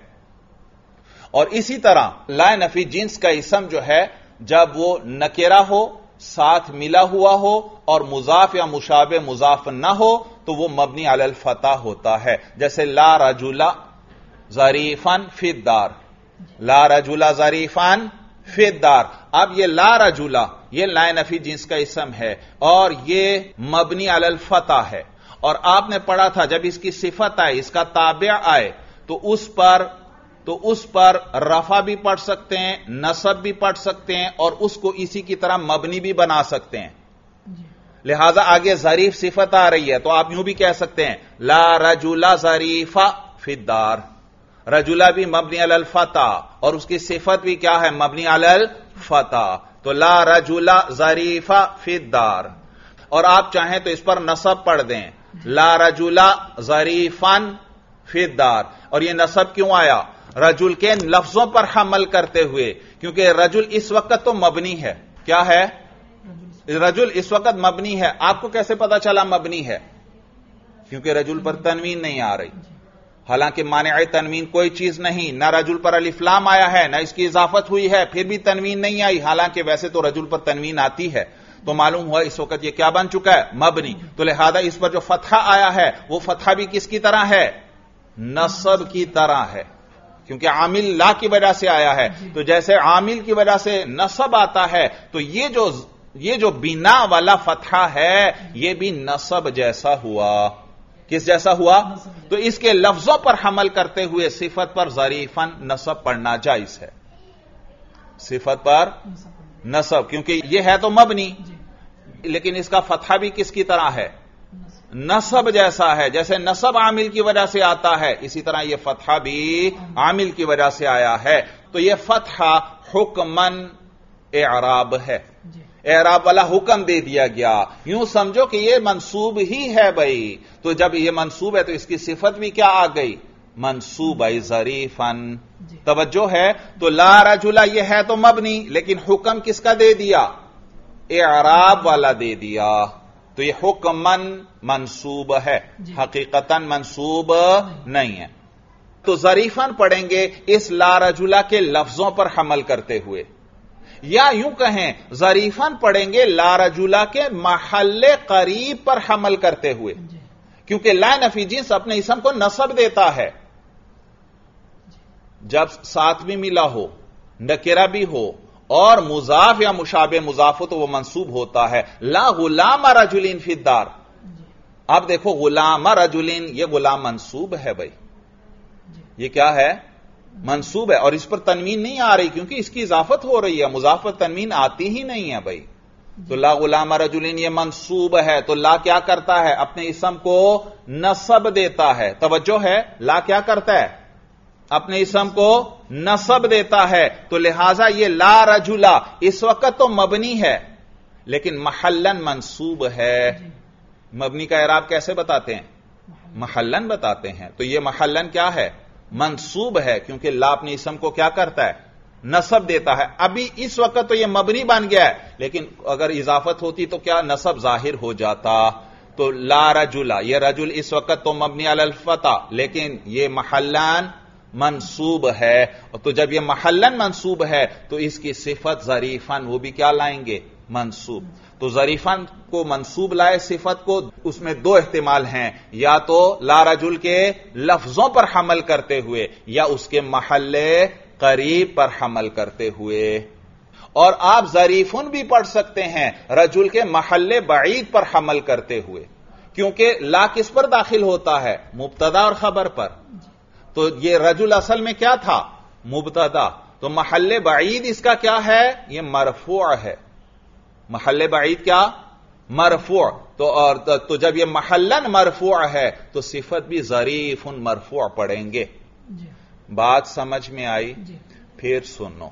اور اسی طرح لا نفی جنس کا اسم جو ہے جب وہ نکرہ ہو، ساتھ ملا ہوا ہو اور مضاف یا مشابہ مضاف نہ ہو تو وہ مبنی علی الفتح ہوتا ہے، جیسے لا رجل ظریفن فی الدار، لا رجل ظریفن فی الدار، اب یہ لا رجل یہ لا نفی جنس کا اسم ہے اور یہ مبنی علی الفتح ہے، اور آپ نے پڑھا تھا جب اس کی صفت آئے، اس کا تابع آئے، تو اس پر تو اس پر رفع بھی پڑھ سکتے ہیں، نصب بھی پڑھ سکتے ہیں، اور اس کو اسی کی طرح مبنی بھی بنا سکتے ہیں، لہذا آگے ظریف صفت آ رہی ہے تو آپ یوں بھی کہہ سکتے ہیں لا رجل ظریف فی الدار، رجلہ بھی مبنی علی الفتح اور اس کی صفت بھی کیا ہے؟ مبنی علی الفتح، تو لا رجل ظریف فی الدار، اور آپ چاہیں تو اس پر نصب پڑھ دیں لا رجل ظریفن فی الدار، اور یہ نصب کیوں آیا؟ رجل کے لفظوں پر حمل کرتے ہوئے، کیونکہ رجل اس وقت تو مبنی ہے، کیا ہے؟ رجل اس وقت مبنی ہے، آپ کو کیسے پتا چلا مبنی ہے؟ کیونکہ رجل پر تنوین نہیں آ رہی، حالانکہ مانع تنوین کوئی چیز نہیں، نہ رجل پر الف لام آیا ہے نہ اس کی اضافت ہوئی ہے، پھر بھی تنوین نہیں آئی، حالانکہ ویسے تو رجل پر تنوین آتی ہے، تو معلوم ہوا اس وقت یہ کیا بن چکا ہے؟ مبنی، تو لہذا اس پر جو فتحہ آیا ہے وہ فتحہ بھی کس کی طرح ہے؟ نصب کی طرح ہے، کیونکہ عامل لا کی وجہ سے آیا ہے، تو جیسے عامل کی وجہ سے نصب آتا ہے تو یہ جو یہ جو بنا والا فتحہ ہے یہ بھی نصب جیسا ہوا، کس جیسا ہوا؟ تو اس کے لفظوں پر حمل کرتے ہوئے صفت پر ظریفن نصب پڑھنا جائز ہے، صفت پر نصب، کیونکہ یہ ہے تو مبنی لیکن اس کا فتحہ بھی کس کی طرح ہے؟ نصب جیسا ہے، جیسے نصب عامل کی وجہ سے آتا ہے اسی طرح یہ فتحہ بھی عامل کی وجہ سے آیا ہے، تو یہ فتحہ حکمن اعراب ہے، اعراب والا حکم دے دیا گیا، یوں سمجھو کہ یہ منصوب ہی ہے بھائی، تو جب یہ منصوب ہے تو اس کی صفت بھی کیا آ گئی؟ منصوب آئی ظریفن، توجہ ہے، تو لا رجل یہ ہے تو مبنی لیکن حکم کس کا دے دیا؟ اعراب والا دے دیا، تو یہ حکمن منصوب ہے، حقیقتاً منصوب نہیں ہے، تو ظریفن پڑھیں گے اس لا رجلہ کے لفظوں پر حمل کرتے ہوئے، یا یوں کہیں ظریفن پڑھیں گے لا رجلہ کے محل قریب پر حمل کرتے ہوئے، کیونکہ لا نفی جنس اپنے اسم کو نصب دیتا ہے، جب ساتھ بھی ملا ہو، نکرہ بھی ہو اور مضاف یا مشابہ مضاف ہو تو وہ منصوب ہوتا ہے، لا غلام رجلین فی الدار، اب دیکھو غلام رجلین یہ غلام منصوب ہے بھائی، یہ کیا ہے؟ منصوب ہے، اور اس پر تنوین نہیں آ رہی کیونکہ اس کی اضافت ہو رہی ہے، مضاف پر تنوین آتی ہی نہیں ہے بھائی، تو لا غلام رجلین یہ منصوب ہے، تو لا کیا کرتا ہے؟ اپنے اسم کو نصب دیتا ہے. توجہ ہے، لا کیا کرتا ہے؟ اپنے اسم کو نصب دیتا ہے. تو لہذا یہ لا رجلا اس وقت تو مبنی ہے لیکن محلن منصوب ہے. مبنی کا اعراب کیسے بتاتے ہیں؟ محلن بتاتے ہیں. تو یہ محلن کیا ہے؟ منصوب ہے، کیونکہ لا اپنے اسم کو کیا کرتا ہے؟ نصب دیتا ہے. ابھی اس وقت تو یہ مبنی بن گیا ہے لیکن اگر اضافت ہوتی تو کیا نصب ظاہر ہو جاتا. تو لا رجلا یہ رجل اس وقت تو مبنی علی الفتح لیکن یہ محلن منصوب ہے. تو جب یہ محلن منصوب ہے تو اس کی صفت ظریفن وہ بھی کیا لائیں گے؟ منصوب. تو ظریفن کو منصوب لائے صفت کو، اس میں دو احتمال ہیں، یا تو لا رجل کے لفظوں پر حمل کرتے ہوئے یا اس کے محل قریب پر حمل کرتے ہوئے. اور آپ ظریفن بھی پڑھ سکتے ہیں رجل کے محل بعید پر حمل کرتے ہوئے، کیونکہ لا کس پر داخل ہوتا ہے؟ مبتدا اور خبر پر. تو یہ رجل اصل میں کیا تھا؟ مبتدا. تو محل بعید اس کا کیا ہے؟ یہ مرفوع ہے. محل بعید کیا؟ مرفوع. تو اور تو جب یہ محلن مرفوع ہے تو صفت بھی ظریف مرفوع پڑھیں گے. بات سمجھ میں آئی؟ پھر سنو،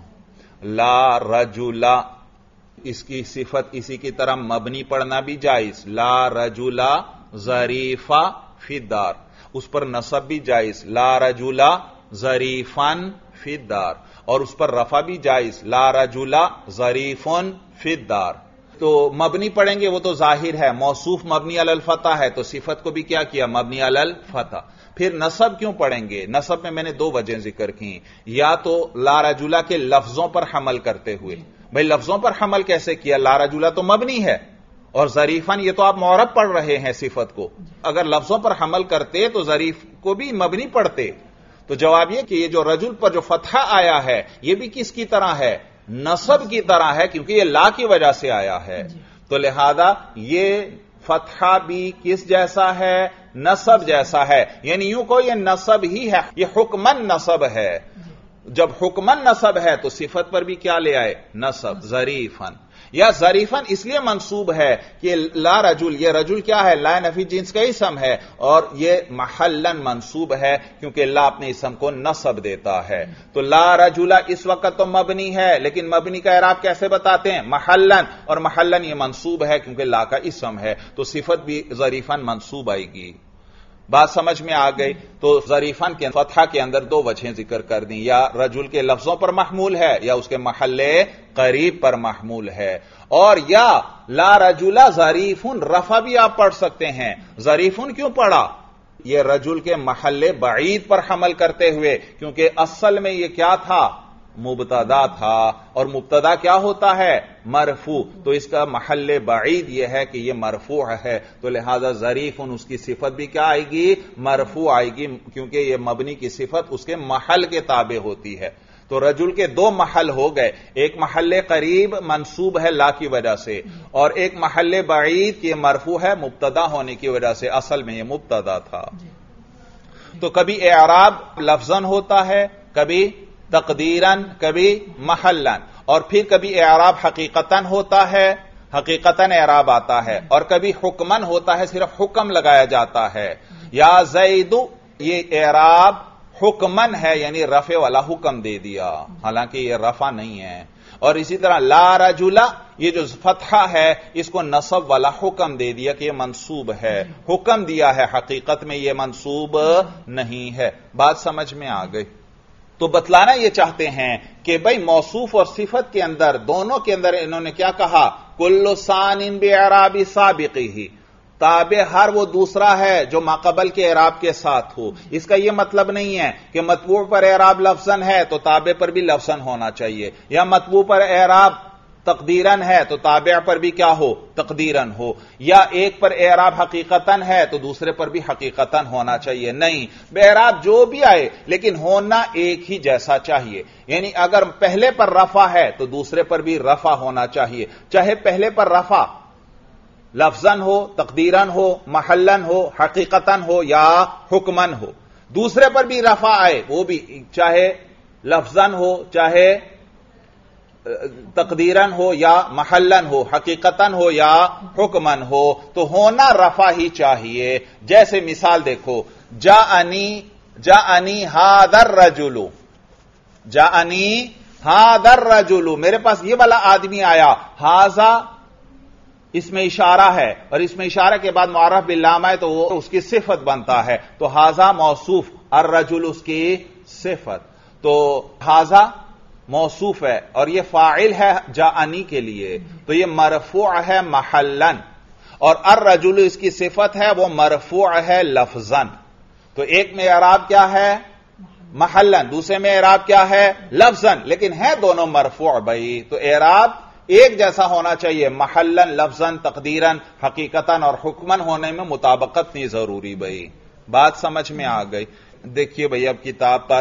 لا رجلا اس کی صفت اسی کی طرح مبنی پڑھنا بھی جائز. لا رجلا ظریفا فی الدار، اس پر نصب بھی جائز. لا رجلا ظریفن فی الدار، اور اس پر رفع بھی جائز. لا رجلا ظریفن فی الدار. تو مبنی پڑھیں گے وہ تو ظاہر ہے، موصوف مبنی علی الفتح ہے تو صفت کو بھی کیا کیا؟ مبنی علی الفتح. پھر نصب کیوں پڑھیں گے؟ نصب میں میں نے دو وجہ ذکر کی. یا تو لا رجلا کے لفظوں پر حمل کرتے ہوئے. بھئی لفظوں پر حمل کیسے کیا؟ لا رجلا تو مبنی ہے اور ظریفن یہ تو آپ معرب پڑھ رہے ہیں صفت کو. اگر لفظوں پر حمل کرتے تو ظریف کو بھی مبنی پڑھتے. تو جواب یہ کہ یہ جو رجل پر جو فتحہ آیا ہے یہ بھی کس کی طرح ہے؟ نصب کی طرح ہے، کیونکہ یہ لا کی وجہ سے آیا ہے. تو لہذا یہ فتحہ بھی کس جیسا ہے؟ نصب جیسا ہے. یعنی یوں کو یہ نصب ہی ہے، یہ حکمن نصب ہے. جب حکمن نصب ہے تو صفت پر بھی کیا لے آئے؟ نصب. ظریفن یا ظریفن اس لیے منصوب ہے کہ لا رجل یہ رجل کیا ہے؟ لا نفی جنس کا اسم ہے اور یہ محلن منصوب ہے کیونکہ لا اپنے اسم کو نصب دیتا ہے. تو لا رجلا اس وقت تو مبنی ہے لیکن مبنی کا اعراب کیسے بتاتے ہیں؟ محلن، اور محلن یہ منصوب ہے کیونکہ لا کا اسم ہے تو صفت بھی ظریفن منصوب آئے گی. بات سمجھ میں آ گئی؟ تو ظریفن کے فتحہ کے اندر دو وجہیں ذکر کر دیں، یا رجل کے لفظوں پر محمول ہے یا اس کے محل قریب پر محمول ہے. اور یا لا رجلا ظریفن رفع بھی آپ پڑھ سکتے ہیں. ظریفن کیوں پڑھا؟ یہ رجل کے محل بعید پر حمل کرتے ہوئے، کیونکہ اصل میں یہ کیا تھا؟ مبتدا تھا، اور مبتدا کیا ہوتا ہے؟ مرفوع. تو اس کا محل بعید یہ ہے کہ یہ مرفوع ہے تو لہذا ظریفن اس کی صفت بھی کیا آئے گی؟ مرفوع آئے گی، کیونکہ یہ مبنی کی صفت اس کے محل کے تابع ہوتی ہے. تو رجل کے دو محل ہو گئے، ایک محل قریب منصوب ہے لا کی وجہ سے اور ایک محل بعید کی مرفوع ہے مبتدا ہونے کی وجہ سے. اصل میں یہ مبتدا تھا. تو کبھی اعراب لفظاً ہوتا ہے، کبھی تقدیراً، کبھی محلاً، اور پھر کبھی اعراب حقیقتاً ہوتا ہے، حقیقتاً اعراب آتا ہے، اور کبھی حکماً ہوتا ہے، صرف حکم لگایا جاتا ہے. یا زید یہ اعراب حکماً ہے یعنی رفع والا حکم دے دیا، حالانکہ یہ رفع نہیں ہے. اور اسی طرح لا رجلا یہ جو فتحہ ہے اس کو نصب والا حکم دے دیا کہ یہ منصوب ہے، حکم دیا ہے، حقیقت میں یہ منصوب نہیں ہے. بات سمجھ میں آ گئی؟ تو بتلانا یہ چاہتے ہیں کہ بھئی موصوف اور صفت کے اندر دونوں کے اندر انہوں نے کیا کہا؟ کل ثان باعراب سابقہ، تابع ہر وہ دوسرا ہے جو ماقبل کے اعراب کے ساتھ ہو. اس کا یہ مطلب نہیں ہے کہ مطبوع پر اعراب لفظاً ہے تو تابع پر بھی لفظاً ہونا چاہیے، یا مطبوع پر اعراب تقدیراً ہے تو تابع پر بھی کیا ہو؟ تقدیراً ہو. یا ایک پر اعراب حقیقتاً ہے تو دوسرے پر بھی حقیقتاً ہونا چاہیے. نہیں، بے اعراب جو بھی آئے لیکن ہونا ایک ہی جیسا چاہیے. یعنی اگر پہلے پر رفع ہے تو دوسرے پر بھی رفع ہونا چاہیے، چاہے پہلے پر رفع لفظاً ہو، تقدیراً ہو، محلاً ہو، حقیقتاً ہو یا حکماً ہو. دوسرے پر بھی رفع آئے وہ بھی چاہے لفظاً ہو چاہے تقدیرن ہو یا محلن ہو، حقیقتن ہو یا حکمن ہو، تو ہونا رفع ہی چاہیے. جیسے مثال دیکھو، جاءنی جاءنی ھذا الرجل، جاءنی ھذا الرجل، میرے پاس یہ والا آدمی آیا. ھذا اس میں اشارہ ہے، اور اس میں اشارہ کے بعد معرف باللام ہے تو وہ اس کی صفت بنتا ہے. تو ھذا موصوف، الرجل اس کی صفت. تو ھذا موصوف ہے اور یہ فاعل ہے جاءنی کے لیے، تو یہ مرفوع ہے محلن، اور الرجل اس کی صفت ہے، وہ مرفوع ہے لفظن. تو ایک میں اعراب کیا ہے؟ محلن. دوسرے میں اعراب کیا ہے؟ لفظن. لیکن ہے دونوں مرفوع بھائی، تو اعراب ایک جیسا ہونا چاہیے، محلن، لفظن، تقدیرن، حقیقتن اور حکمن ہونے میں مطابقت نہیں ضروری بھائی. بات سمجھ میں آ گئی؟ دیکھیے بھائی اب کتاب پر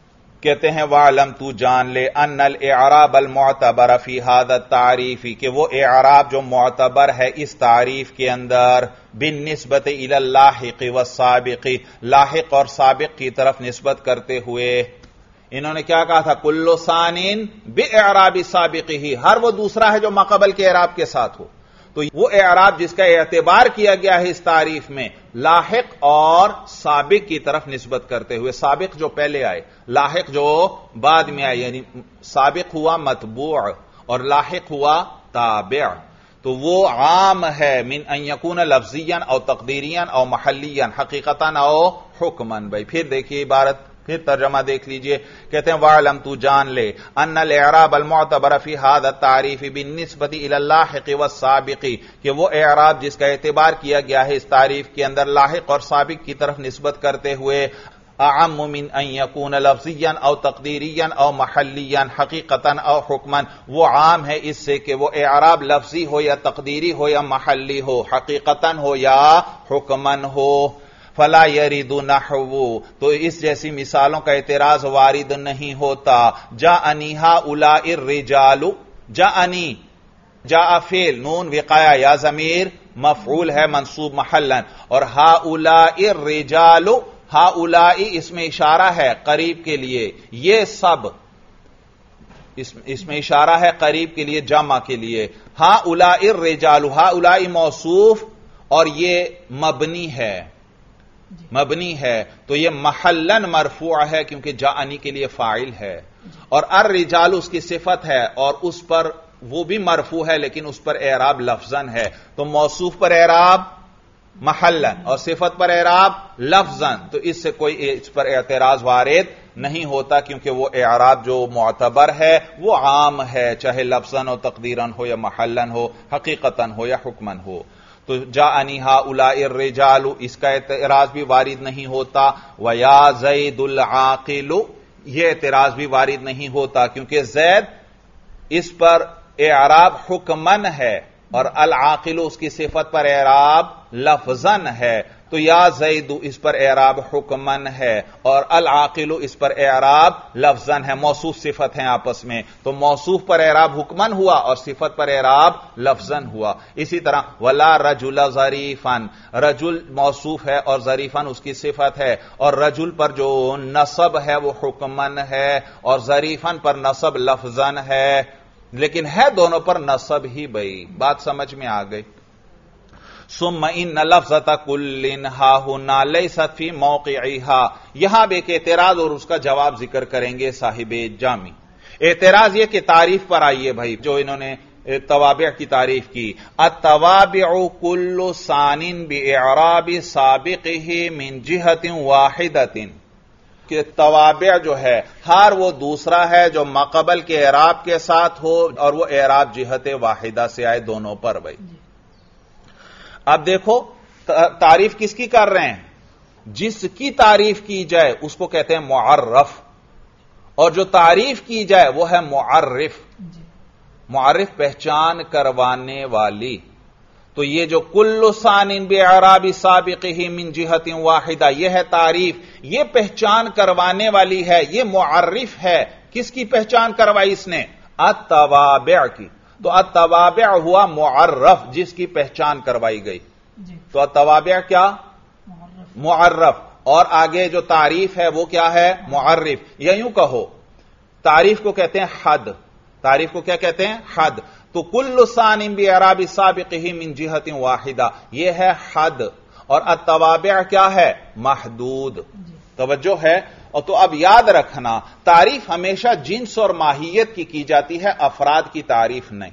کہتے ہیں وَعْلَمْ تو جان لے ان الاعراب المعتبر فی ھذا التعریف، کہ وہ اعراب جو معتبر ہے اس تعریف کے اندر بالنسبت الی اللاحق والسابق، لاحق اور سابق کی طرف نسبت کرتے ہوئے. انہوں نے کیا کہا تھا؟ کل ثانٍ باعراب سابقہ، ہر وہ دوسرا ہے جو ماقبل کے اعراب کے ساتھ ہو. تو وہ اعراب جس کا اعتبار کیا گیا ہے اس تعریف میں لاحق اور سابق کی طرف نسبت کرتے ہوئے. سابق جو پہلے آئے، لاحق جو بعد میں آئے، یعنی سابق ہوا متبوع اور لاحق ہوا تابع. تو وہ عام ہے من ان یکون لفظیا او تقدیریا او محلیا حقیقتا او حکما. بھائی پھر دیکھیے عبارت، پھر ترجمہ دیکھ لیجئے. کہتے ہیں وَعْلَمْ تو جان لے ان الاعراب المعتبر فی ھذا التعریف بالنسبت الی اللاحق والسابق، کہ وہ اعراب جس کا اعتبار کیا گیا ہے اس تعریف کے اندر لاحق اور سابق کی طرف نسبت کرتے ہوئے اعم من ان یکون لفظیا او تقدیریا او محلیا حقیقتا او حکما، وہ عام ہے اس سے کہ وہ اعراب لفظی ہو یا تقدیری ہو یا محلی ہو، حقیقتا ہو یا حکما ہو. فلا يرد نحو، تو اس جیسی مثالوں کا اعتراض وارد نہیں ہوتا. جاءنی ھؤلاء الرجال، جاءنی، جاء فعل، نون وقایا یا ضمیر مفعول ہے منصوب محلا، اور ھؤلاء الرجال، ھؤلاء اس میں اشارہ ہے قریب کے لیے، یہ سب اس میں اشارہ ہے قریب کے لیے، جمع کے لیے. ھؤلاء الرجال، ھؤلاء موصوف اور یہ مبنی ہے، مبنی ہے تو یہ محلن مرفوع ہے کیونکہ جاءنی کے لیے فاعل ہے، اور الرجال اس کی صفت ہے اور اس پر وہ بھی مرفوع ہے لیکن اس پر اعراب لفظن ہے. تو موصوف پر اعراب محلن اور صفت پر اعراب لفظن، تو اس سے کوئی اس پر اعتراض وارد نہیں ہوتا کیونکہ وہ اعراب جو معتبر ہے وہ عام ہے، چاہے لفظن ہو، تقدیرن ہو یا محلن ہو، حقیقتن ہو یا حکمن ہو. تو جاءنی ھؤلاء الرجال اس کا اعتراض بھی وارد نہیں ہوتا. وَيَا زَيْدُ الْعَاقِلُ، یہ اعتراض بھی وارد نہیں ہوتا کیونکہ زید اس پر اعراب حکمن ہے اور العاقل اس کی صفت پر اعراب لفظن ہے. تو یا زید اس پر اعراب حکمن ہے اور العاقل اس پر اعراب لفظن ہے، موصوف صفت ہیں آپس میں، تو موصوف پر اعراب حکمن ہوا اور صفت پر اعراب لفظن ہوا. اسی طرح ولا رجل ظریفن، رجل موصوف ہے اور ظریفن اس کی صفت ہے، اور رجل پر جو نصب ہے وہ حکمن ہے اور ظریفن پر نصب لفظن ہے، لیکن ہے دونوں پر نصب ہی. بھائی بات سمجھ میں آ گئی؟ ثم ان لفظة كل ها هنا ليست في موقعها، یہاں بھی ایک اعتراض اور اس کا جواب ذکر کریں گے صاحب جامی. اعتراض یہ کہ تعریف پر آئیے بھائی، جو انہوں نے توابع کی تعریف کی. التوابع كل ثان باعراب سابقه من جهة واحدة، کہ توابع جو ہے ہر وہ دوسرا ہے جو ماقبل کے اعراب کے ساتھ ہو اور وہ اعراب جہت واحدہ سے آئے دونوں پر. بھائی اب دیکھو تعریف کس کی کر رہے ہیں؟ جس کی تعریف کی جائے اس کو کہتے ہیں معرف، اور جو تعریف کی جائے وہ ہے معرف. معرف پہچان کروانے والی. تو یہ جو کل ثان باعراب سابقہ من جہت واحدہ، یہ ہے تعریف، یہ پہچان کروانے والی ہے، یہ معرف ہے. کس کی پہچان کروائی اس نے؟ التوابع کی. تو التوابع ہوا معرف جس کی پہچان کروائی گئی. جی. تو التوابع کیا؟ معرف. معرف. اور آگے جو تعریف ہے وہ کیا ہے؟ معرف. یا یوں کہو تعریف کو کہتے ہیں حد، तारीफ को क्या कहते हैं? हद। तो कुल्लु सानिम बि अराबि साबिक़िही मिन जिहतिन वाहिदा, यह है हद। और अत्तवाबिअ क्या है? महदूद। तवज्जो है। और तो अब याद रखना, तारीफ हमेशा जिन्स और माहियत की की जाती है, अफराद की तारीफ नहीं।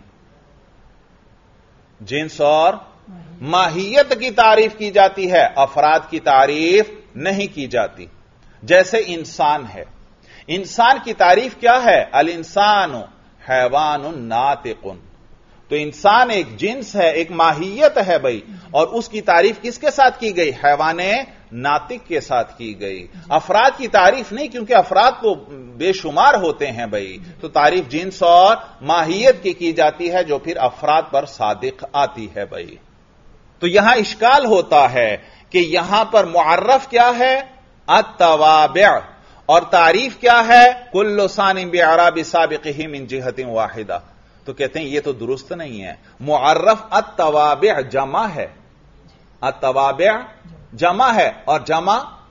जिन्स और माहियत की तारीफ की जाती है, अफराद की तारीफ नहीं की जाती। जैसे इंसान है, इंसान की तारीफ क्या है? अल इंसानु हैवानुन नातिकुन। तो इंसान एक जिन्स है, एक माहियत है भाई, और उसकी तारीफ किसके साथ की गई? हैवाने नातिक के साथ की गई। अफराद की तारीफ नहीं, क्योंकि अफराद तो बेशुमार होते हैं भाई। तो तारीफ जिन्स और माहियत की की जाती है, जो फिर अफराद पर सादिक आती है भाई। तो यहां इश्काल होता है कि यहां पर मुअर्रफ क्या है? अत्तवाबिअ। और तारीफ क्या है? कुल्लु सानिम बि अराबि साबिक़िही मिन जिहतिन वाहिदा। तो कहते हैं यह तो दुरुस्त नहीं है। मुअर्रफ अत्तवाबिअ जमा है, अत्तवाबिअ जमा है, और जमा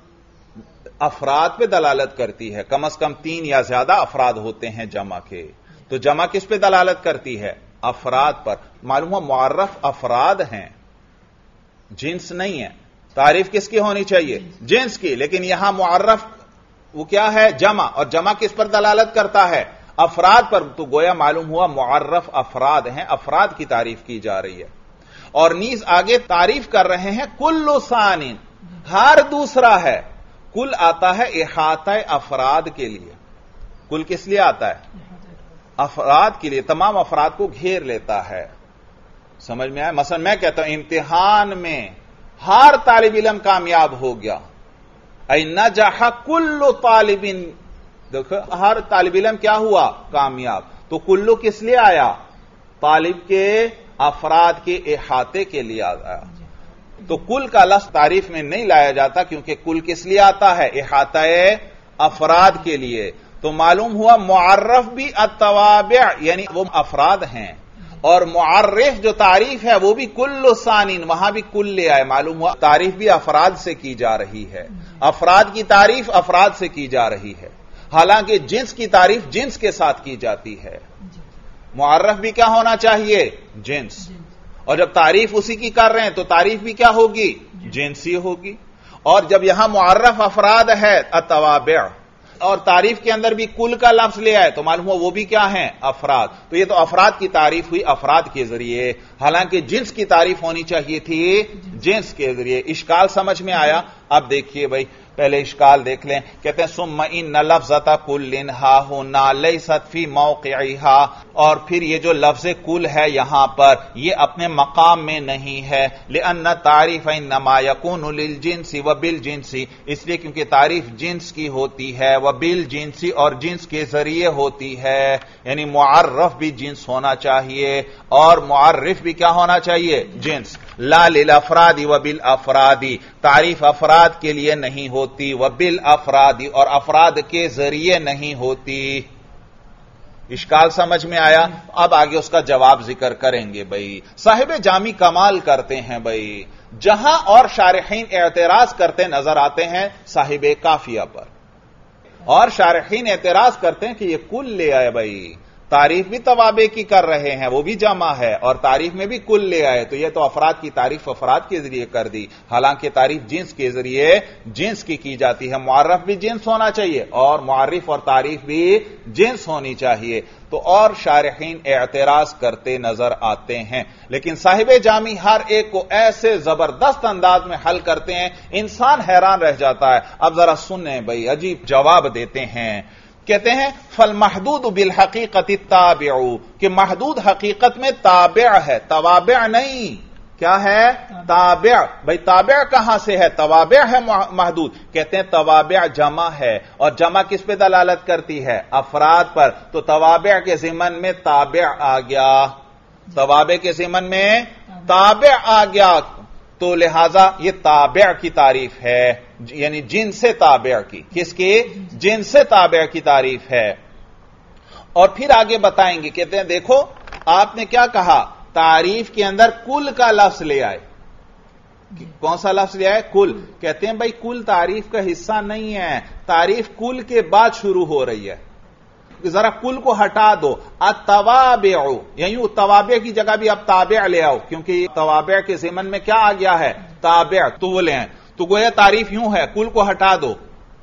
अफराद पे दलालत करती है। कम अज कम तीन या ज्यादा अफराद होते हैं जमा के। तो जमा किस पे दलालत करती है? अफराद पर। मालूम हुआ मुअर्रफ अफराद हैं, जिन्स नहीं है। तारीफ किसकी होनी चाहिए? जिन्स की। लेकिन यहां मुअर्रफ वो क्या है? जमा। और जमा किस पर दलालत करता है? अफराद पर। तो गोया मालूम हुआ मुअर्रफ अफराद हैं, अफराद की तारीफ की जा रही है। और नीज आगे तारीफ कर रहे हैं कुल्लु सानिन, हर दूसरा है। कुल आता है इहाता अफराद के लिए। कुल किस लिए आता है? अफराद के लिए, तमाम अफराद को घेर लेता है। समझ में आया? मसलन मैं कहता हूं इम्तिहान में हर तालिब इल्म कामयाब हो गया, ऐ नजह कुल्लु तालिबिन। देखो, हर तालिब इल्म क्या हुआ? कामयाब। तो कुल्लु किस लिए आया? तालिब के अफराद के इहाते के लिए आया। तो कुल का लफ्ज तारीफ में नहीं लाया जाता, क्योंकि कुल किस लिए आता है? इहाता अफराद के लिए। तो मालूम हुआ मुअर्रफ भी अत्तवाबिअ, यानी वो अफराद हैं। और मुअर्रिफ जो तारीफ है वो भी कुल्लु सानिन, वहां भी कुल ले आए। मालूम हुआ तारीफ भी अफराद से की जा रही है, अफराद की तारीफ अफराद से की जा रही है। हालांकि जिन्स की तारीफ जिन्स के साथ की जाती है। मुअर्रफ भी क्या होना चाहिए? जिन्स। और जब तारीफ उसी की कर रहे हैं तो तारीफ भी क्या होगी? जिन्स ही होगी। और जब यहां मुअर्रफ अफराद है अत्तवाबिअ, और तारीफ के अंदर भी कुल का लफ्ज ले आए, तो मालूम हुआ वो भी क्या है? अफराद। तो ये तो अफराद की तारीफ हुई अफराद के जरिए, हालांकि जिन्स की तारीफ होनी चाहिए थी जिन्स के जरिए। इश्काल समझ में आया? अब देखिए भाई, पहले इश्काल देख लें। कहते हैं सुम्मा इन्न लफ्ज़ता कुल्लिन हा हुना लैसत फी मौक़िहा। और फिर ये जो लफ्ज़ कुल है यहां पर, ये अपने मकाम में नहीं है। लिअन्न तारीफ इन्नमा यकूनु लिल जिन्सी व बिल जिन्सी, इसलिए क्योंकि तारीफ जिन्स की होती है, व बिल जिन्सी और जिन्स के जरिए होती है। यानी मुअर्रफ भी जिन्स होना चाहिए और मुअर्रिफ भी क्या होना चाहिए? जिन्स। ला लिल अफरादी व बिल अफरादी, तारीफ अफराद के लिए नहीं होती, व बिल अफरादी और अफराद के जरिए नहीं होती। इश्काल समझ में आया? अब आगे उसका जवाब जिक्र करेंगे भाई। साहिब जामी कमाल करते हैं भाई, जहां और शारिहीन एतराज करते नजर आते हैं साहिब काफिया पर, और शारिहीन एतराज करते हैं कि यह कुल ले आए भाई। तारीफ भी तवाबे की कर रहे हैं, वो भी जमा है, और तारीफ में भी कुल ले आए, तो यह तो अफराद की तारीफ अफराद के जरिए कर दी। हालांकि तारीफ जिन्स के जरिए जिन्स की की जाती है। मुअर्रफ भी जिन्स होना चाहिए और मुअर्रिफ और तारीफ भी जिन्स होनी चाहिए। तो और शारिहीन एतराज करते नजर आते हैं, लेकिन साहिब जामी हर एक को ऐसे जबरदस्त अंदाज में हल करते हैं, इंसान हैरान रह जाता है। अब जरा सुनने भाई, अजीब जवाब देते हैं। कहते हैं फल महदूद बिल हकीकत ताबिउ, कि महदूद हकीकत में ताबिअ है, तवाबिअ नहीं। क्या है? ताबिअ। भाई ताबिअ कहां से है? तवाबिअ है महदूद। कहते हैं तवाबिअ जमा है, और जमा किस पे दलालत करती है? अफराद पर। तो तवाबिअ के ज़िमन में ताबिअ आ गया, तवाबे के ज़िमन में ताबिअ आ गया, तो लिहाजा यह ताबिअ की तारीफ है, यानी जिनसे ताबिअ की। किसकी? जिनसे ताबिअ की तारीफ है। और फिर आगे बताएंगे, कहते हैं देखो आपने क्या कहा, तारीफ के अंदर कुल का लफ्ज ले आए। कौन सा लफ्ज ले आए? कुल। कहते हैं भाई कुल तारीफ का हिस्सा नहीं है, तारीफ कुल के बाद शुरू हो रही है। ذرا کل کو ہٹا دو، التوابع، یعنی توابع کی جگہ بھی اب تابع لے آؤ، کیونکہ توابع کے ضمن میں کیا آ گیا ہے؟ تابع، تو وہ لے آئیں، تو گویا تعریف یوں ہے، کل کو ہٹا دو،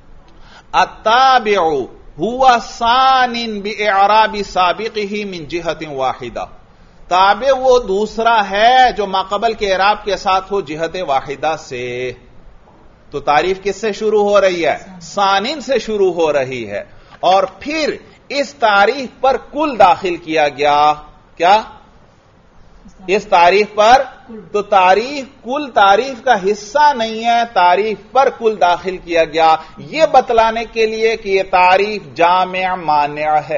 التابع ہوا ثان باعراب سابقہ من جہت واحدہ، تابع وہ دوسرا ہے جو ماقبل کے اعراب کے ساتھ ہو جہت واحدہ سے. تو تعریف کس سے شروع ہو رہی ہے؟ ثانین سے شروع ہو رہی ہے، اور پھر اس تعریف پر کل داخل کیا گیا. کیا؟ اس تعریف پر، تو تعریف کل تعریف کا حصہ نہیں ہے، تعریف پر کل داخل کیا گیا یہ بتلانے کے لیے کہ یہ تعریف جامع مانع ہے.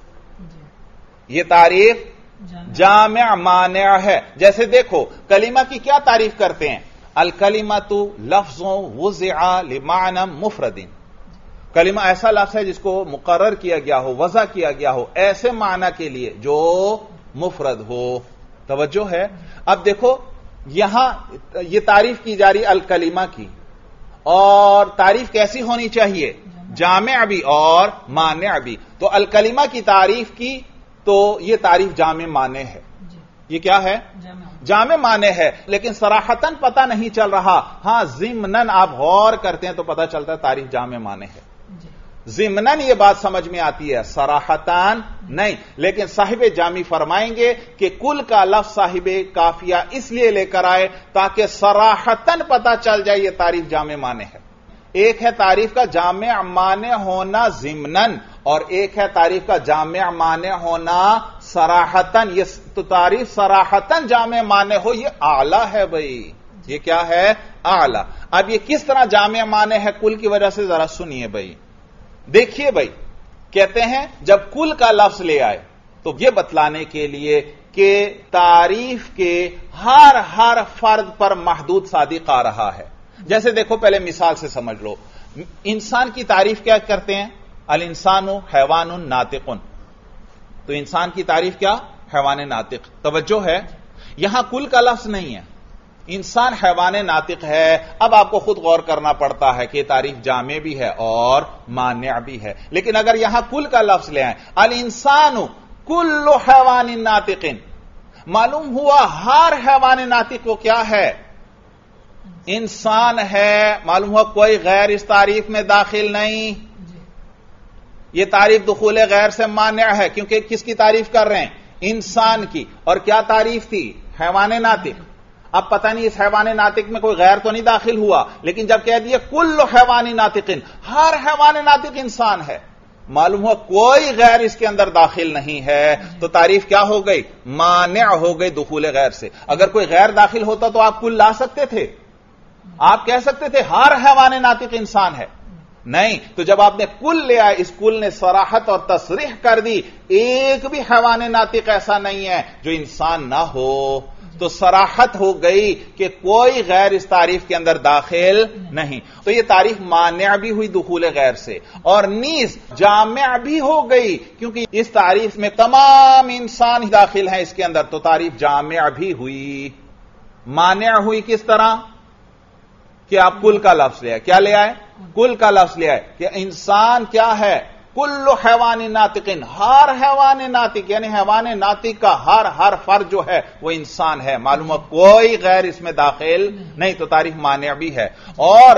یہ تعریف جامع مانع ہے. جیسے دیکھو کلمہ کی کیا تعریف کرتے ہیں؟ الکلمۃ لفظ وضع لمعنی مفرد، کلمہ ایسا لفظ ہے جس کو مقرر کیا گیا ہو، وضع کیا گیا ہو ایسے معنی کے لیے جو مفرد ہو. توجہ ہے؟ اب دیکھو یہاں یہ تعریف کی جا رہی الکلمہ کی، اور تعریف کیسی ہونی چاہیے؟ جامع بھی اور مانع بھی. تو الکلمہ کی تعریف کی تو یہ تعریف جامع مانع ہے. یہ کیا ہے؟ جامع معنی ہے، لیکن صراحتاً پتہ نہیں چل رہا. ہاں ضمناً آپ غور کرتے ہیں تو پتہ چلتا ہے تعریف جامع معنی ہے. ضمناً یہ بات سمجھ میں آتی ہے، صراحتاً نہیں. لیکن صاحب جامی فرمائیں گے کہ کل کا لفظ صاحب کافیہ اس لیے لے کر آئے تاکہ صراحتاً پتہ چل جائے یہ تعریف جامع معنی ہے. ایک ہے تعریف کا جامع معنی ہونا ضمناً، اور ایک ہے تعریف کا جامع معنی ہونا صراحتاً. یہ تو تعریف صراحتاً جامع معنی ہو یہ اعلی ہے بھائی. یہ کیا ہے؟ اعلی. اب یہ کس طرح جامع معنی ہے کل کی وجہ سے؟ ذرا سنیے بھائی. دیکھیے بھائی، کہتے ہیں جب کل کا لفظ لے آئے تو یہ بتلانے کے لیے کہ تعریف کے ہر ہر فرد پر محدود صادق آ رہا ہے. جیسے دیکھو پہلے مثال سے سمجھ لو. انسان کی تعریف کیا کرتے ہیں؟ الانسان حیوان ناطق. تو انسان کی تعریف کیا؟ حیوان ناطق. توجہ ہے، یہاں کل کا لفظ نہیں ہے، انسان حیوان ناطق ہے. اب آپ کو خود غور کرنا پڑتا ہے کہ تعریف جامع بھی ہے اور مانع بھی ہے. لیکن اگر یہاں کل کا لفظ لے آئیں، الانسان کل حیوان ناطق، معلوم ہوا ہر حیوان ناطق کو کیا ہے؟ انسان ہے. معلوم ہوا کوئی غیر اس تعریف میں داخل نہیں. یہ تعریف دخول غیر سے مانع ہے، کیونکہ کس کی تعریف کر رہے ہیں؟ انسان کی. اور کیا تعریف تھی؟ حیوان ناطق. اب پتہ نہیں اس حیوان ناطق میں کوئی غیر تو نہیں داخل ہوا، لیکن جب کہہ دیا کل حیوان ناطق، ہر حیوان ناطق انسان ہے، معلوم ہوا کوئی غیر اس کے اندر داخل نہیں ہے، تو تعریف کیا ہو گئی؟ مانع ہو گئی دخول غیر سے. اگر کوئی غیر داخل ہوتا تو آپ کل لا سکتے تھے، آپ کہہ سکتے تھے ہر حیوان ناطق انسان ہے. نہیں، تو جب آپ نے کل لے آئے، اس کل نے صراحت اور تصریح کر دی ایک بھی حیوان ناطق ایسا نہیں ہے جو انسان نہ ہو، تو صراحت ہو گئی کہ کوئی غیر اس تعریف کے اندر داخل نہیں. تو یہ تعریف مانع بھی ہوئی دخول غیر سے، اور نیز جامع بھی ہو گئی، کیونکہ اس تعریف میں تمام انسان ہی داخل ہیں اس کے اندر، تو تعریف جامع بھی ہوئی. مانع ہوئی کس طرح؟ کہ آپ کل کا لفظ لے آئے. کیا لے آئے؟ کل کا لفظ لے آئے کہ انسان کیا ہے؟ کل حیوان ناطق، ہر حیوان ناطق، یعنی حیوان ناطق کا ہر ہر فرد جو ہے وہ انسان ہے. معلوم ہے کوئی غیر اس میں داخل نہیں، تو تعریف مانع بھی ہے اور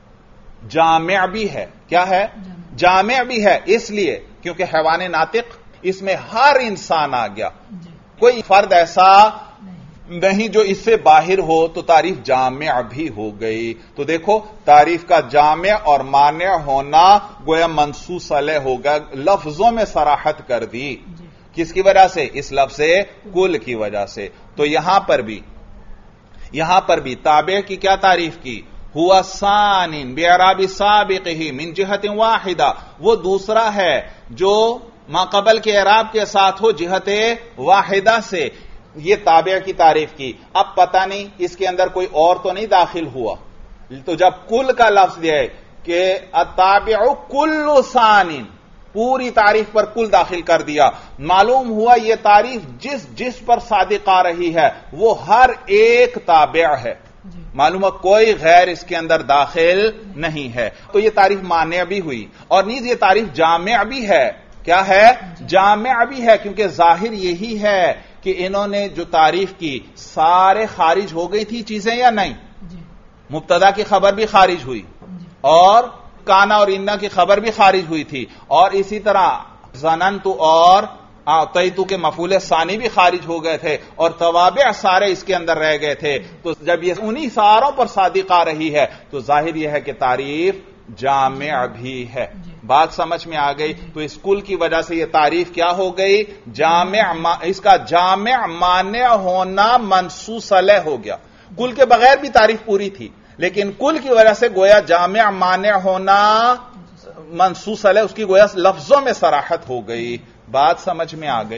جامع بھی ہے. کیا ہے؟ جامع بھی ہے، اس لیے کیونکہ حیوان ناطق اس میں ہر انسان آ گیا، کوئی فرد ایسا نہیں جو اس سے باہر ہو، تو تعریف جامع بھی ہو گئی. تو دیکھو تعریف کا جامع اور مانع ہونا گویا منصوص علیہ ہوگا، لفظوں میں صراحت کر دی. کس کی وجہ سے؟ اس لفظ کل کی وجہ سے. تو یہاں پر بھی یہاں پر بھی تابع کی کیا تعریف کی؟ ہوا ثان باعراب سابقہ من جہت واحدہ، وہ دوسرا ہے جو ما قبل کے اعراب کے ساتھ ہو جہت واحدہ سے. یہ تابع کی تعریف کی. اب پتہ نہیں اس کے اندر کوئی اور تو نہیں داخل ہوا، تو جب کل کا لفظ دیا ہے کہ التابع کل ثان، پوری تعریف پر کل داخل کر دیا، معلوم ہوا یہ تعریف جس جس پر صادق آ رہی ہے وہ ہر ایک تابع ہے. معلوم ہے کوئی غیر اس کے اندر داخل نہیں ہے، تو یہ تعریف مانع بھی ہوئی اور نیز یہ تعریف جامع بھی ہے. کیا ہے؟ جامع بھی ہے، کیونکہ ظاہر یہی ہے کہ انہوں نے جو تعریف کی سارے خارج ہو گئی تھی چیزیں یا نہیں؟ مبتدا کی خبر بھی خارج ہوئی اور کانا اور انا کی خبر بھی خارج ہوئی تھی، اور اسی طرح ظننت اور اعطیت کے مفعول ثانی بھی خارج ہو گئے تھے، اور توابع سارے اس کے اندر رہ گئے تھے۔ تو جب یہ انہی ساروں پر صادق آ رہی ہے تو ظاہر یہ ہے کہ تعریف جامع بھی ہے۔ بات سمجھ میں آ گئی؟ تو اس کل کی وجہ سے یہ تعریف کیا ہو گئی؟ جامع، اس کا جامع مانع ہونا منصوص علیہ ہو گیا۔ کل کے بغیر بھی تعریف پوری تھی، لیکن کل کی وجہ سے گویا جامع مانع ہونا منصوص علیہ، اس کی گویا لفظوں میں صراحت ہو گئی۔ بات سمجھ میں آ گئی؟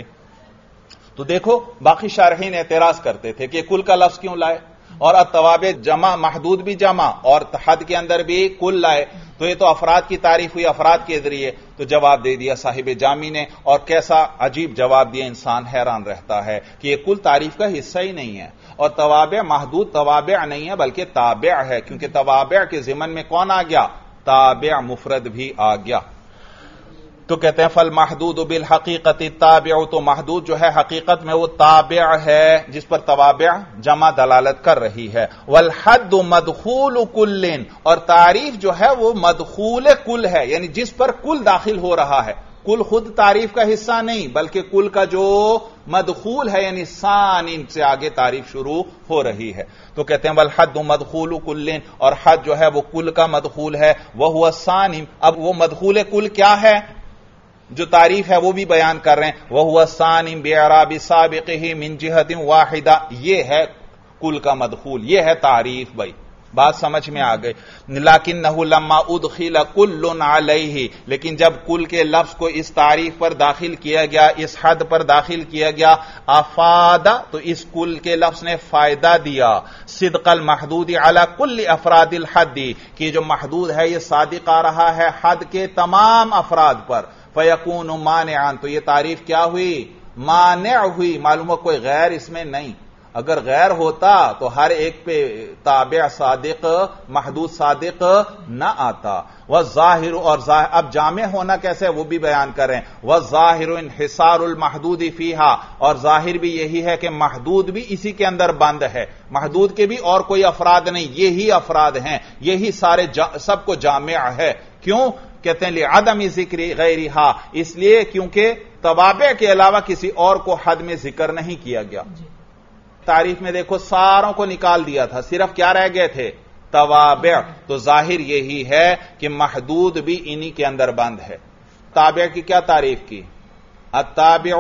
تو دیکھو باقی شارحین اعتراض کرتے تھے کہ کل کا لفظ کیوں لائے، اور التوابع جمع، محدود بھی جمع، اور حد کے اندر بھی کل لائے، تو یہ تو افراد کی تعریف ہوئی افراد کے ذریعے۔ تو جواب دے دیا صاحب جامی نے، اور کیسا عجیب جواب دیا، انسان حیران رہتا ہے کہ یہ کل تعریف کا حصہ ہی نہیں ہے، اور توابع محدود توابع نہیں ہے بلکہ تابع ہے، کیونکہ توابع کے ضمن میں کون آ گیا؟ تابع مفرد بھی آ گیا۔ تو کہتے ہیں فالمحدود بالحقیقت تابع، تو محدود جو ہے حقیقت میں وہ تابع ہے جس پر توابع جمع دلالت کر رہی ہے۔ والحد مدخول کل، اور تعریف جو ہے وہ مدخول کل ہے، یعنی جس پر کل داخل ہو رہا ہے۔ کل خود تعریف کا حصہ نہیں بلکہ کل کا جو مدخول ہے، یعنی ثانی سے آگے تعریف شروع ہو رہی ہے۔ تو کہتے ہیں والحد مدخول کل، اور حد جو ہے وہ کل کا مدخول ہے، وہو الثانی۔ اب وہ مدخول کل کیا ہے جو تعریف ہے وہ بھی بیان کر رہے ہیں، وَهُوَ الثَّانِي بِإِعْرَابِ سَابِقِهِ مِنْ جِهَةٍ وَاحِدَةٍ، یہ ہے کل کا مدخول، یہ ہے تعریف۔ بھائی بات سمجھ میں آ گئی؟ لَكِنَّهُ لَمَّا أُدْخِلَ كُلٌّ عَلَيْهِ، لیکن جب کل کے لفظ کو اس تعریف پر داخل کیا گیا، اس حد پر داخل کیا گیا، افاد، تو اس کل کے لفظ نے فائدہ دیا، صدق المحدود علی کل افراد الحد، کہ جو محدود ہے یہ صادق آ رہا ہے حد کے تمام افراد پر، فیکون مانعا، تو یہ تعریف کیا ہوئی؟ مانع ہوئی۔ معلوم ہو کوئی غیر اس میں نہیں، اگر غیر ہوتا تو ہر ایک پہ تابع صادق محدود صادق نہ آتا۔ والظاہر، اور اب جامع ہونا کیسے وہ بھی بیان کریں، والظاہر انحصار المحدود فیہا، اور ظاہر بھی یہی ہے کہ محدود بھی اسی کے اندر بند ہے، محدود کے بھی اور کوئی افراد نہیں، یہی افراد ہیں، یہی سارے جا سب کو جامع ہے۔ کیوں؟ کہتے ہیں لعدم ذکر غیرہا، اس لیے کیونکہ توابع کے علاوہ کسی اور کو حد میں ذکر نہیں کیا گیا۔ تعریف میں دیکھو ساروں کو نکال دیا تھا، صرف کیا رہ گئے تھے؟ توابع۔ تو ظاہر یہی ہے کہ محدود بھی انہی کے اندر بند ہے۔ تابع کی کیا تعریف کی؟ التابع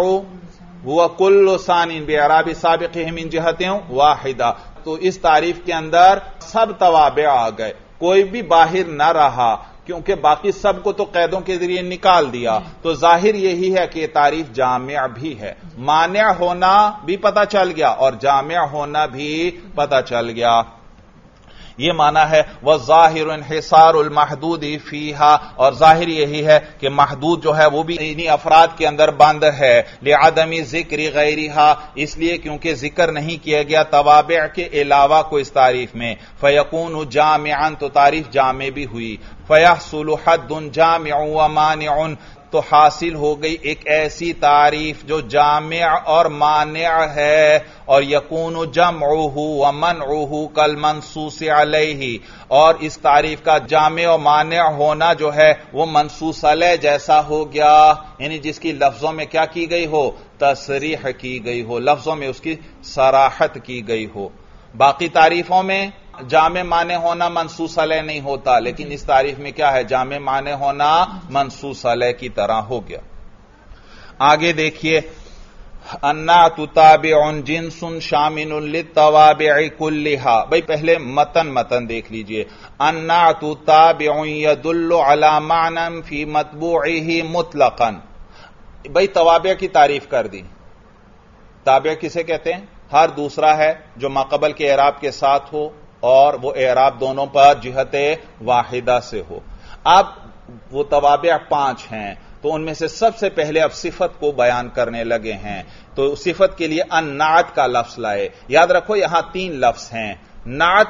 هو كل ثان بإعراب سابقه من جهة واحدة، تو اس تعریف کے اندر سب توابع آ گئے، کوئی بھی باہر نہ رہا، کیونکہ باقی سب کو تو قیدوں کے ذریعے نکال دیا۔ تو ظاہر یہی ہے کہ یہ تعریف جامع بھی ہے، مانع ہونا بھی پتہ چل گیا اور جامع ہونا بھی پتہ چل گیا۔ یہ معنی ہے وَالظَّاهِرُ انحصار المحدود فیہا، اور ظاہر یہی ہے کہ محدود جو ہے وہ بھی انہی افراد کے اندر بند ہے، لعدم ذکر غیرہا، اس لیے کیونکہ ذکر نہیں کیا گیا توابع کے علاوہ کو اس تعریف میں، فیکون جامعا، تو تعریف جامع بھی ہوئی، فیحصل حد جامع ومانع، تو حاصل ہو گئی ایک ایسی تعریف جو جامع اور مانع ہے، اور یکون جمعہ ومنعہ کالمنصوص علیہ، اور اس تعریف کا جامع و مانع ہونا جو ہے وہ منصوص علیہ جیسا ہو گیا، یعنی جس کی لفظوں میں کیا کی گئی ہو؟ تصریح کی گئی ہو، لفظوں میں اس کی صراحت کی گئی ہو۔ باقی تعریفوں میں جامع معنی ہونا منصوص علیہ نہیں ہوتا، لیکن اس تعریف میں کیا ہے؟ جامع معنی ہونا منصوص علیہ کی طرح ہو گیا۔ آگے دیکھیے، النعت تابع جنس شامل للتوابع کلھا۔ بھئی پہلے متن متن دیکھ لیجئے۔ النعت تابع يدل على معنى في متبوعه مطلقا۔ بھئی توابع کی تعریف کر دی۔ تابع کسے کہتے ہیں؟ ہر دوسرا ہے جو ماقبل کے اعراب کے ساتھ ہو اور وہ اعراب دونوں پر جہت واحدہ سے ہو۔ اب وہ توابع پانچ ہیں، تو ان میں سے سب سے پہلے اب صفت کو بیان کرنے لگے ہیں، تو صفت کے لیے النعت کا لفظ لائے۔ یاد رکھو یہاں تین لفظ ہیں، نعت،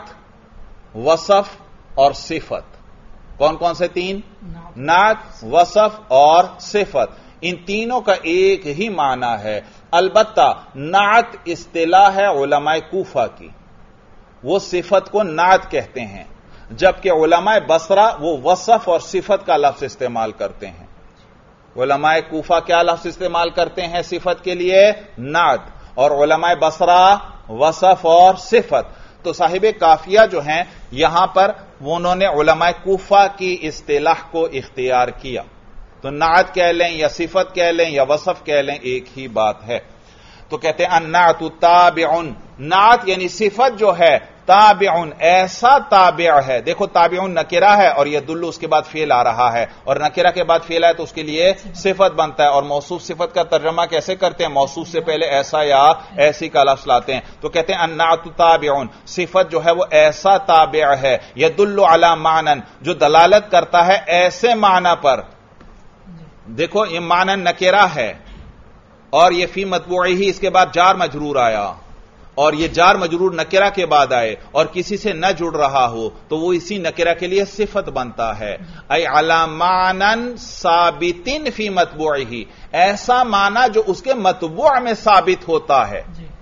وصف اور صفت۔ کون کون سے تین؟ نعت، وصف اور صفت۔ ان تینوں کا ایک ہی معنی ہے. البتہ نعت اصطلاح ہے علماء کوفہ کی، وہ صفت کو نعت کہتے ہیں، جبکہ علماء بصرہ وہ وصف اور صفت کا لفظ استعمال کرتے ہیں. علماء کوفہ کیا لفظ استعمال کرتے ہیں صفت کے لیے؟ نعت. اور علماء بصرہ وصف اور صفت. تو صاحب کافیہ جو ہیں یہاں پر انہوں نے علماء کوفہ کی اصطلاح کو اختیار کیا. تو نعت کہہ لیں یا صفت کہہ لیں یا وصف کہہ لیں ایک ہی بات ہے. تو کہتے ہیں النعت تابع، نعت یعنی صفت جو ہے تابع ایسا تابع ہے. دیکھو تابع نکرہ ہے اور یہ دل اس کے بعد فعل آ رہا ہے، اور نکرہ کے بعد فعل ہے تو اس کے لیے صفت بنتا ہے. اور موصوف صفت کا ترجمہ کیسے کرتے ہیں؟ موصوف سے پہلے ایسا یا ایسی کا لفظ لاتے ہیں. تو کہتے ہیں النعت تابع، صفت جو ہے وہ ایسا تابع ہے، یدل علی معنی، جو دلالت کرتا ہے ایسے معنی پر. دیکھو یہ معنی نکرہ ہے اور یہ فی متبوعی ہی اس کے بعد جار مجرور آیا، اور یہ جار مجرور نکرہ کے بعد آئے اور کسی سے نہ جڑ رہا ہو تو وہ اسی نکرہ کے لیے صفت بنتا ہے. ای علی معنی ثابت فی متبوعہ، ایسا معنی جو اس کے متبوع میں ثابت ہوتا ہے.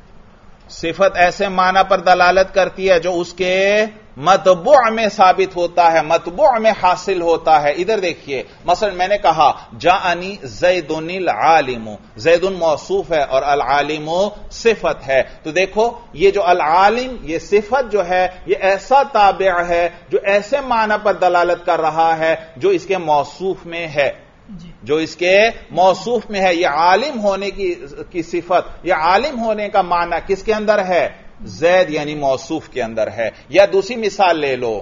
صفت ایسے معنی پر دلالت کرتی ہے جو اس کے متبوع میں ثابت ہوتا ہے، متبوع میں حاصل ہوتا ہے. ادھر دیکھیے مثلا میں نے کہا جاءنی زید العالم، زید موصوف ہے اور العالم صفت ہے. تو دیکھو یہ جو العالم یہ صفت جو ہے یہ ایسا تابع ہے جو ایسے معنی پر دلالت کر رہا ہے جو اس کے موصوف میں ہے، جو اس کے موصوف میں ہے. یہ عالم ہونے کی کی صفت، یہ عالم ہونے کا معنی کس کے اندر ہے؟ زید یعنی موصوف کے اندر ہے. یا دوسری مثال لے لو،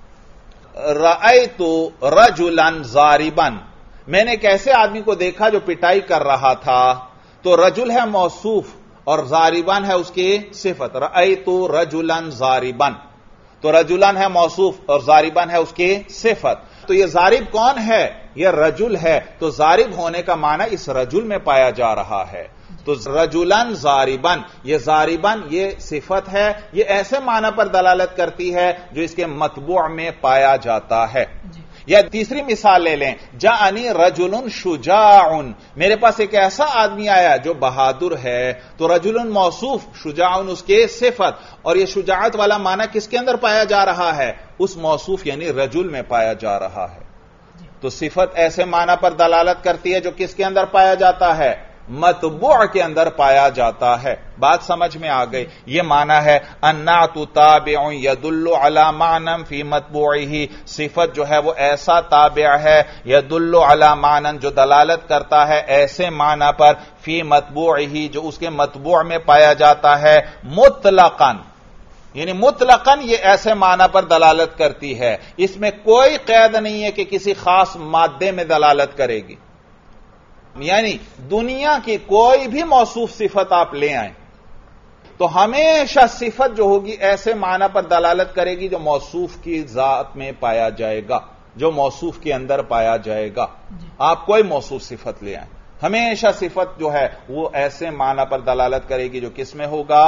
رأیت رجلا ضاربا، میں نے ایک ایسے آدمی کو دیکھا جو پٹائی کر رہا تھا. تو رجل ہے موصوف اور ضاربان ہے اس کی صفت. رأیت رجلا ضاربا، تو رجلان ہے موصوف اور ضاربان ہے اس کی صفت. تو یہ ضارب کون ہے؟ یہ رجل ہے. تو ضارب ہونے کا معنی اس رجل میں پایا جا رہا ہے. تو رجلان ضاربان، یہ ضاربان یہ صفت ہے، یہ ایسے معنی پر دلالت کرتی ہے جو اس کے متبوع میں پایا جاتا ہے. یا تیسری مثال لے لیں، جاءنی رجل شجاع، میرے پاس ایک ایسا آدمی آیا جو بہادر ہے. تو رجل موصوف، شجاع اس کے صفت، اور یہ شجاعت والا معنی کس کے اندر پایا جا رہا ہے؟ اس موصوف یعنی رجل میں پایا جا رہا ہے. تو صفت ایسے معنی پر دلالت کرتی ہے جو کس کے اندر پایا جاتا ہے؟ متبوع کے اندر پایا جاتا ہے. بات سمجھ میں آ گئی؟ یہ معنی ہے النعت تابع یدل علی معنی فی متبوعہ، صفت جو ہے وہ ایسا تابع ہے یدل علی معنی جو دلالت کرتا ہے ایسے معنی پر فی متبوعہ جو اس کے متبوع میں پایا جاتا ہے. مطلقاً یعنی مطلقاً یہ ایسے معنی پر دلالت کرتی ہے، اس میں کوئی قید نہیں ہے کہ کسی خاص مادے میں دلالت کرے گی. یعنی دنیا کی کوئی بھی موصوف صفت آپ لے آئیں تو ہمیشہ صفت جو ہوگی ایسے معنی پر دلالت کرے گی جو موصوف کی ذات میں پایا جائے گا، جو موصوف کے اندر پایا جائے گا. آپ کوئی موصوف صفت لے آئیں، ہمیشہ صفت جو ہے وہ ایسے معنی پر دلالت کرے گی جو کس میں ہوگا؟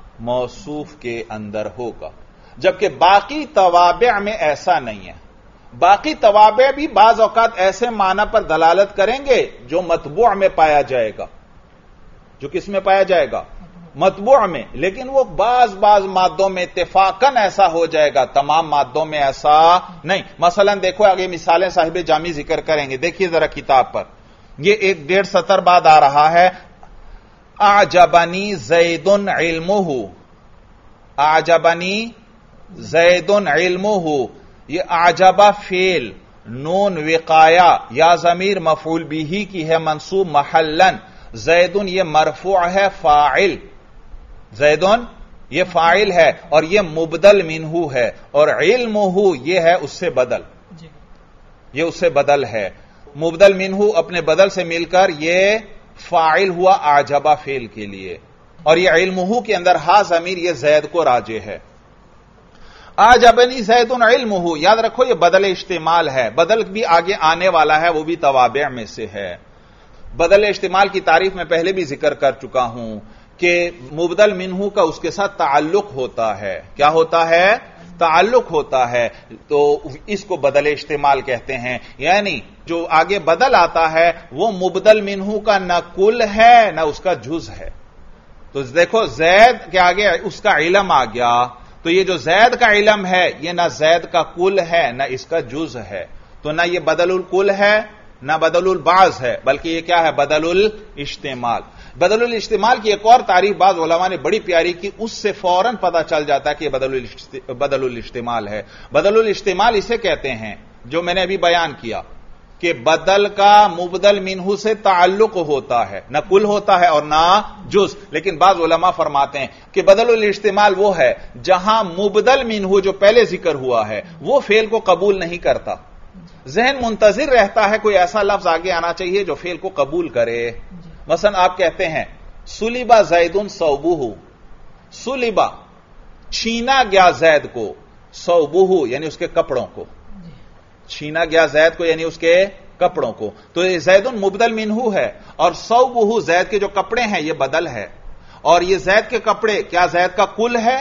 موصوف کے اندر ہوگا. جبکہ باقی توابع میں ایسا نہیں ہے. باقی توابع بھی بعض اوقات ایسے معنی پر دلالت کریں گے جو متبوع میں پایا جائے گا، جو کس میں پایا جائے گا؟ متبوع میں. لیکن وہ بعض بعض مادوں میں اتفاقاً ایسا ہو جائے گا، تمام مادوں میں ایسا نہیں. مثلا دیکھو آگے مثالیں صاحب جامی ذکر کریں گے. دیکھیے ذرا کتاب پر، یہ ایک ڈیڑھ سطر بعد آ رہا ہے. اعجبنی زید علمہ، اعجبنی زید علمہ، یہ اعجبہ فعل، نون وقایا یا ضمیر مفعول بھی کی ہے منصوب محلن. زیدن یہ مرفوع ہے فاعل، زیدن یہ فاعل ہے اور یہ مبدل منہ ہے، اور علمہ یہ ہے اس سے بدل، یہ اس سے بدل ہے. مبدل منہ اپنے بدل سے مل کر یہ فاعل ہوا اعجبہ فعل کے لیے، اور یہ علمہ کے اندر ہا ضمیر یہ زید کو راجع ہے. اعجبنی زید علمہ، یاد رکھو یہ بدل اشتمال ہے. بدل بھی آگے آنے والا ہے، وہ بھی توابع میں سے ہے. بدل اشتمال کی تعریف میں پہلے بھی ذکر کر چکا ہوں کہ مبدل منہ کا اس کے ساتھ تعلق ہوتا ہے. کیا ہوتا ہے؟ تعلق ہوتا ہے تو اس کو بدل استعمال کہتے ہیں. یعنی جو آگے بدل آتا ہے وہ مبدل منہو کا نہ کل ہے نہ اس کا جز ہے. تو دیکھو زید کے آگے اس کا علم آ گیا, تو یہ جو زید کا علم ہے یہ نہ زید کا کل ہے نہ اس کا جز ہے. تو نہ یہ بدل الکل ہے نہ بدل البعض ہے, بلکہ یہ کیا ہے, بدل الاستعمال. بدل الاستعمال کی ایک اور تعریف بعض علماء نے بڑی پیاری کی, اس سے فوراً پتہ چل جاتا ہے کہ یہ بدل الاستعمال ہے. بدل الاستعمال اسے کہتے ہیں جو میں نے ابھی بیان کیا کہ بدل کا مبدل منہو سے تعلق ہوتا ہے, نہ کل ہوتا ہے اور نہ جز. لیکن بعض علماء فرماتے ہیں کہ بدل الاستعمال وہ ہے جہاں مبدل منہو جو پہلے ذکر ہوا ہے وہ فعل کو قبول نہیں کرتا, ذہن منتظر رہتا ہے کوئی ایسا لفظ آگے آنا چاہیے جو فعل کو قبول کرے. مثلا آپ کہتے ہیں سلبا زیدن ثوبہ, سلبا چھینا گیا زید کو, ثوبہ یعنی اس کے کپڑوں کو, چھینا گیا زید کو یعنی اس کے کپڑوں کو. تو یہ زیدن مبدل منہو ہے اور ثوبہ زید کے جو کپڑے ہیں یہ بدل ہے. اور یہ زید کے کپڑے کیا زید کا کل ہے؟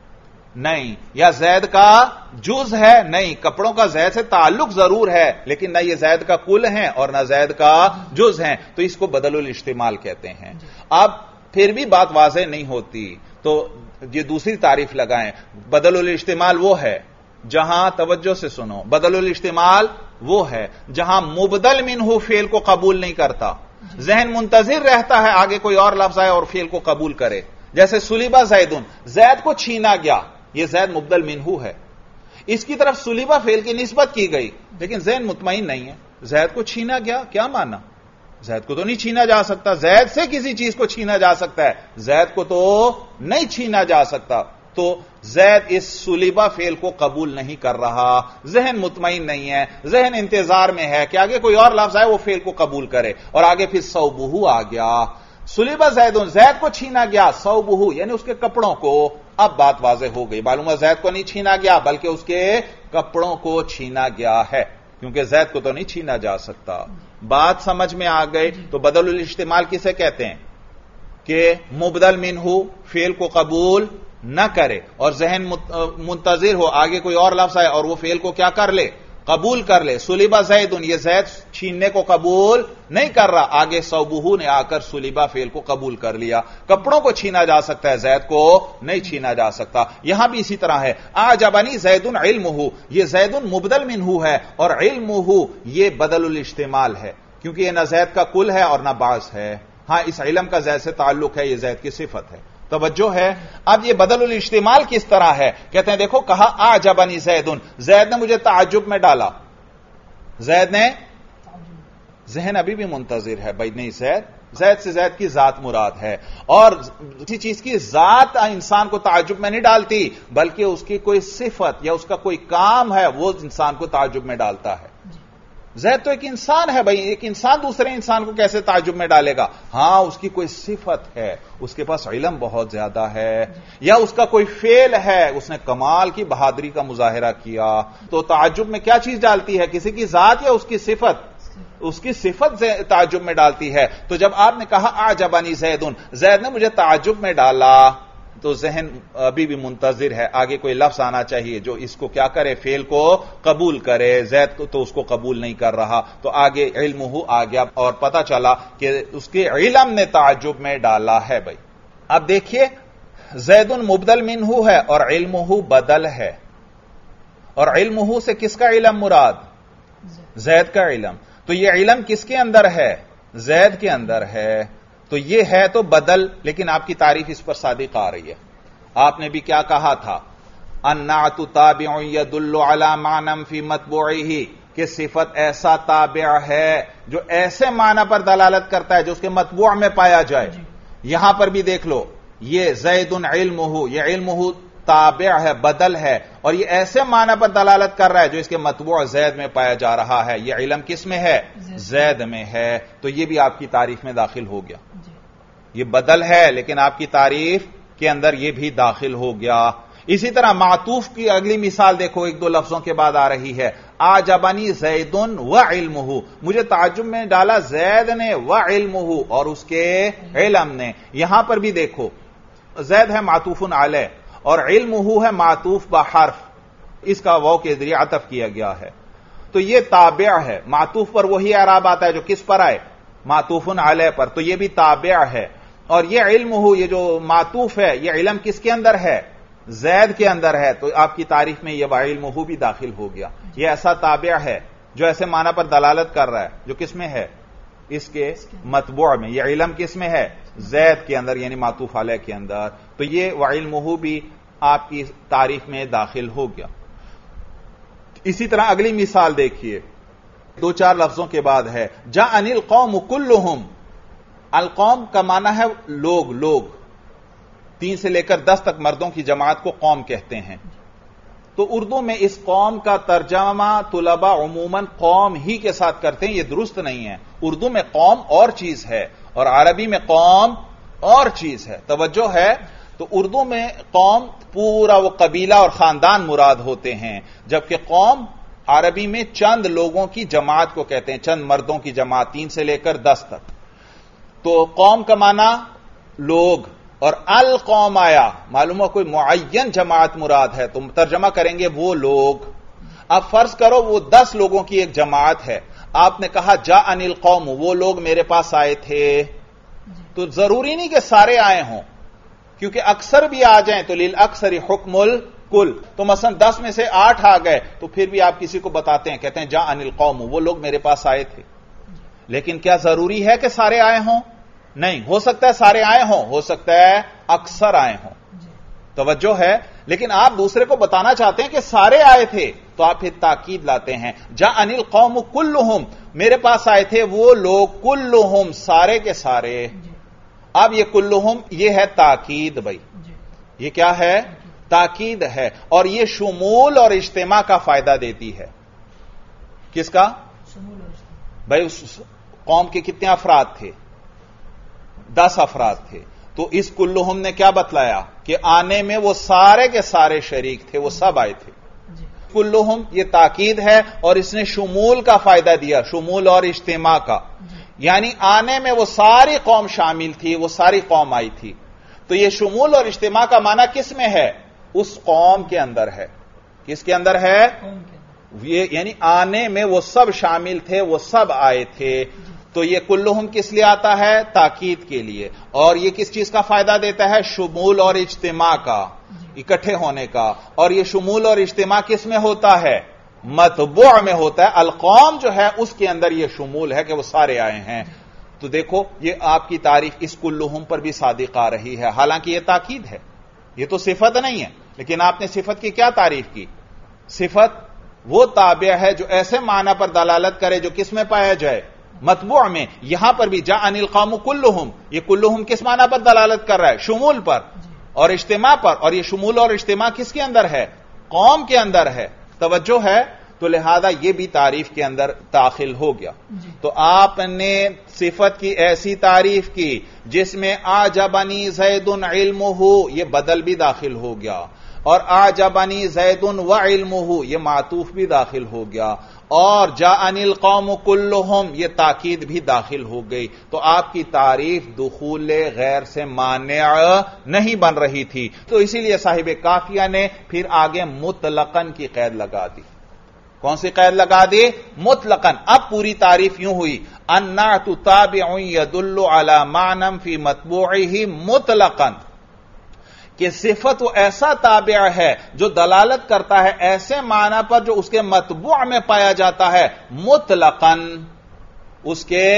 نہیں. یا زید کا جز ہے؟ نہیں. کپڑوں کا زید سے تعلق ضرور ہے لیکن نہ یہ زید کا کل ہے اور نہ زید کا جز ہے, تو اس کو بدل الاستعمال کہتے ہیں. اب پھر بھی بات واضح نہیں ہوتی تو یہ دوسری تعریف لگائیں. بدل الاستعمال وہ ہے جہاں, توجہ سے سنو, بدل الاستعمال وہ ہے جہاں مبدل منہو فعل کو قبول نہیں کرتا, ذہن منتظر رہتا ہے آگے کوئی اور لفظ آئے اور فعل کو قبول کرے. جیسے سلیبا زیدن, زید کو چھینا گیا, یہ زید مبدل منہو ہے, اس کی طرف سلیبا فعل کی نسبت کی گئی لیکن ذہن مطمئن نہیں ہے. زید کو چھینا گیا کیا مانا؟ زید کو تو نہیں چھینا جا سکتا, زید سے کسی چیز کو چھینا جا سکتا ہے, زید کو تو نہیں چھینا جا سکتا. تو زید اس سلیبا فعل کو قبول نہیں کر رہا, ذہن مطمئن نہیں ہے, ذہن انتظار میں ہے کہ آگے کوئی اور لفظ آئے وہ فعل کو قبول کرے. اور آگے پھر ثوبہ آ گیا, سلیبا زیدن, زید کو چھینا گیا, ثوبہ یعنی اس کے کپڑوں کو. اب بات واضح ہو گئی, معلوم ہے زید کو نہیں چھینا گیا بلکہ اس کے کپڑوں کو چھینا گیا ہے, کیونکہ زید کو تو نہیں چھینا جا سکتا. بات سمجھ میں آ گئی. تو بدل الاستعمال کسے کہتے ہیں کہ مبدل منہو فعل کو قبول نہ کرے اور ذہن منتظر ہو آگے کوئی اور لفظ آئے اور وہ فعل کو کیا کر لے, قبول کر لے. سلیبا زیدن, یہ زید چھیننے کو قبول نہیں کر رہا, آگے ثوبہ نے آ کر سلیبا فعل کو قبول کر لیا. کپڑوں کو چھینا جا سکتا ہے, زید کو نہیں چھینا جا سکتا. یہاں بھی اسی طرح ہے. اعجبنی زیدن علمہ, یہ زیدن مبدل منہو ہے اور علمہ یہ بدل الاستعمال ہے کیونکہ یہ نہ زید کا کل ہے اور نہ بعض ہے. ہاں اس علم کا زید سے تعلق ہے, یہ زید کی صفت ہے. توجہ ہے. اب یہ بدل الاستعمال کس طرح ہے؟ کہتے ہیں دیکھو کہا اعجبنی زیدن, زید نے مجھے تعجب میں ڈالا. زید نے, ذہن ابھی بھی منتظر ہے بھائی, نہیں زید, زید سے زید کی ذات مراد ہے اور کسی چیز کی ذات انسان کو تعجب میں نہیں ڈالتی بلکہ اس کی کوئی صفت یا اس کا کوئی کام ہے وہ انسان کو تعجب میں ڈالتا ہے. زید تو ایک انسان ہے بھائی, ایک انسان دوسرے انسان کو کیسے تعجب میں ڈالے گا؟ ہاں اس کی کوئی صفت ہے, اس کے پاس علم بہت زیادہ ہے, یا اس کا کوئی فعل ہے, اس نے کمال کی بہادری کا مظاہرہ کیا. تو تعجب میں کیا چیز ڈالتی ہے, کسی کی ذات یا اس کی صفت؟ اس کی صفت تعجب میں ڈالتی ہے. تو جب آپ نے کہا اعجبنی زیدن, زید نے مجھے تعجب میں ڈالا, تو ذہن ابھی بھی منتظر ہے آگے کوئی لفظ آنا چاہیے جو اس کو کیا کرے, فعل کو قبول کرے. زید کو تو اس کو قبول نہیں کر رہا, تو آگے علمہ آ گیا اور پتہ چلا کہ اس کے علم نے تعجب میں ڈالا ہے. بھائی اب دیکھیے, زید مبدل منہو ہے اور علمہ بدل ہے, اور علمہ سے کس کا علم مراد؟ زید کا علم. تو یہ علم کس کے اندر ہے؟ زید کے اندر ہے. تو یہ ہے تو بدل, لیکن آپ کی تعریف اس پر صادق آ رہی ہے. آپ نے بھی کیا کہا تھا, النعت تابع يدل على معنى في مطبوعه, کہ صفت ایسا تابع ہے جو ایسے معنی پر دلالت کرتا ہے جو اس کے مطبوع میں پایا جائے. یہاں پر بھی دیکھ لو, یہ زید علمہ, یہ علمہ تابع ہے, بدل ہے, اور یہ ایسے معنی پر دلالت کر رہا ہے جو اس کے مطبوع زید میں پایا جا رہا ہے. یہ علم کس میں ہے؟ زید میں ہے. تو یہ بھی آپ کی تعریف میں داخل ہو گیا. یہ بدل ہے لیکن آپ کی تعریف کے اندر یہ بھی داخل ہو گیا. اسی طرح معطوف کی اگلی مثال دیکھو, ایک دو لفظوں کے بعد آ رہی ہے. اعجبنی زیدن و علمہ, مجھے تعجب میں ڈالا زید نے, و علمہ اور اس کے علم نے. یہاں پر بھی دیکھو, زید ہے معطوف علیہ اور علمہ ہے معطوف بحرف. اس کا واو کے ذریعے عطف کیا گیا ہے. تو یہ تابع ہے. معطوف پر وہی اعراب آتا ہے جو کس پر آئے؟ معطوف علیہ پر. تو یہ بھی تابع ہے. اور یہ علم ہو، یہ جو معطوف ہے، یہ علم کس کے اندر ہے؟ زید کے اندر ہے. تو آپ کی تعریف میں یہ وعلم ہو بھی داخل ہو گیا. یہ ایسا تابع ہے جو ایسے معنی پر دلالت کر رہا ہے جو کس میں ہے؟ اس کے متبوع میں. یہ علم کس میں ہے؟ زید کے اندر، یعنی معطوف علیہ کے اندر. تو یہ وعلمہ بھی آپ کی تعریف میں داخل ہو گیا. اسی طرح اگلی مثال دیکھیے، دو چار لفظوں کے بعد ہے جاءنی القوم کلہم. القوم کا معنی ہے لوگ. لوگ تین سے لے کر دس تک مردوں کی جماعت کو قوم کہتے ہیں. تو اردو میں اس قوم کا ترجمہ طلباء عموماً قوم ہی کے ساتھ کرتے ہیں. یہ درست نہیں ہے. اردو میں قوم اور چیز ہے اور عربی میں قوم اور چیز ہے. توجہ ہے. تو اردو میں قوم پورا وہ قبیلہ اور خاندان مراد ہوتے ہیں، جبکہ قوم عربی میں چند لوگوں کی جماعت کو کہتے ہیں، چند مردوں کی جماعت، تین سے لے کر دس تک. تو قوم کا معنی لوگ، اور القوم آیا، معلوم ہو کوئی معین جماعت مراد ہے، تو ترجمہ کریں گے وہ لوگ. اب فرض کرو وہ دس لوگوں کی ایک جماعت ہے. آپ نے کہا جاءنی القوم، وہ لوگ میرے پاس آئے تھے. تو ضروری نہیں کہ سارے آئے ہوں، کیونکہ اکثر بھی آ جائیں تو للاکثر حکم الکل. تو مثلا دس میں سے آٹھ آ گئے تو پھر بھی آپ کسی کو بتاتے ہیں، کہتے ہیں جاءنی القوم، وہ لوگ میرے پاس آئے تھے. لیکن کیا ضروری ہے کہ سارے آئے ہوں؟ نہیں. ہو سکتا ہے سارے آئے ہوں، ہو سکتا ہے اکثر آئے ہوں. توجہ ہے. لیکن آپ دوسرے کو بتانا چاہتے ہیں کہ سارے آئے تھے تو آپ پھر تاکید لاتے ہیں جاءنی القوم کلہم، میرے پاس آئے تھے وہ لوگ، کلہم سارے کے سارے. اب یہ کلہم یہ ہے تاکید. بھائی یہ کیا ہے؟ تاکید ہے. اور یہ شمول اور اجتماع کا فائدہ دیتی ہے. کس کا؟ بھائی اس قوم کے کتنے افراد تھے؟ دس افراد تھے. تو اس کلہم نے کیا بتلایا کہ آنے میں وہ سارے کے سارے شریک تھے، وہ سب آئے تھے. کلہم یہ تاکید ہے اور اس نے شمول کا فائدہ دیا، شمول اور اجتماع کا. یعنی آنے میں وہ ساری قوم شامل تھی، وہ ساری قوم آئی تھی. تو یہ شمول اور اجتماع کا معنی کس میں ہے؟ اس قوم کے اندر ہے. کس کے اندر ہے؟ یہ یعنی آنے میں وہ سب شامل تھے، وہ سب آئے تھے. تو یہ کلہم کس لیے آتا ہے؟ تاکید کے لیے. اور یہ کس چیز کا فائدہ دیتا ہے؟ شمول اور اجتماع کا، اکٹھے ہونے کا. اور یہ شمول اور اجتماع کس میں ہوتا ہے؟ متبوع میں ہوتا ہے. القوم جو ہے اس کے اندر یہ شمول ہے کہ وہ سارے آئے ہیں. تو دیکھو یہ آپ کی تعریف اس کلہم پر بھی صادق آ رہی ہے، حالانکہ یہ تاکید ہے، یہ تو صفت نہیں ہے. لیکن آپ نے صفت کی کیا تعریف کی؟ صفت وہ تابع ہے جو ایسے معنی پر دلالت کرے جو کس میں پایا جائے؟ متبوع میں. یہاں پر بھی جاءنی القوم کلہم، یہ کلہم کس معنی پر دلالت کر رہا ہے؟ شمول پر اور اجتماع پر. اور یہ شمول اور اجتماع کس کے اندر ہے؟ قوم کے اندر ہے. توجہ ہے. تو لہذا یہ بھی تعریف کے اندر داخل ہو گیا. تو آپ نے صفت کی ایسی تعریف کی جس میں اعجبنی زید علمہ، یہ بدل بھی داخل ہو گیا. اور اعجبنی زید وعلمہ، یہ معطوف بھی داخل ہو گیا. اور جاءنی القوم کلہم، یہ تاکید بھی داخل ہو گئی. تو آپ کی تعریف دخول غیر سے مانع نہیں بن رہی تھی. تو اسی لیے صاحب کافیہ نے پھر آگے مطلقاً کی قید لگا دی. کون سی قید لگا دی؟ مطلقاً. اب پوری تعریف یوں ہوئی النعت تابع يدل على معنى في متبوعه مطلقاً، کہ صفت وہ ایسا تابع ہے جو دلالت کرتا ہے ایسے معنی پر جو اس کے متبوع میں پایا جاتا ہے مطلقاً. اس کے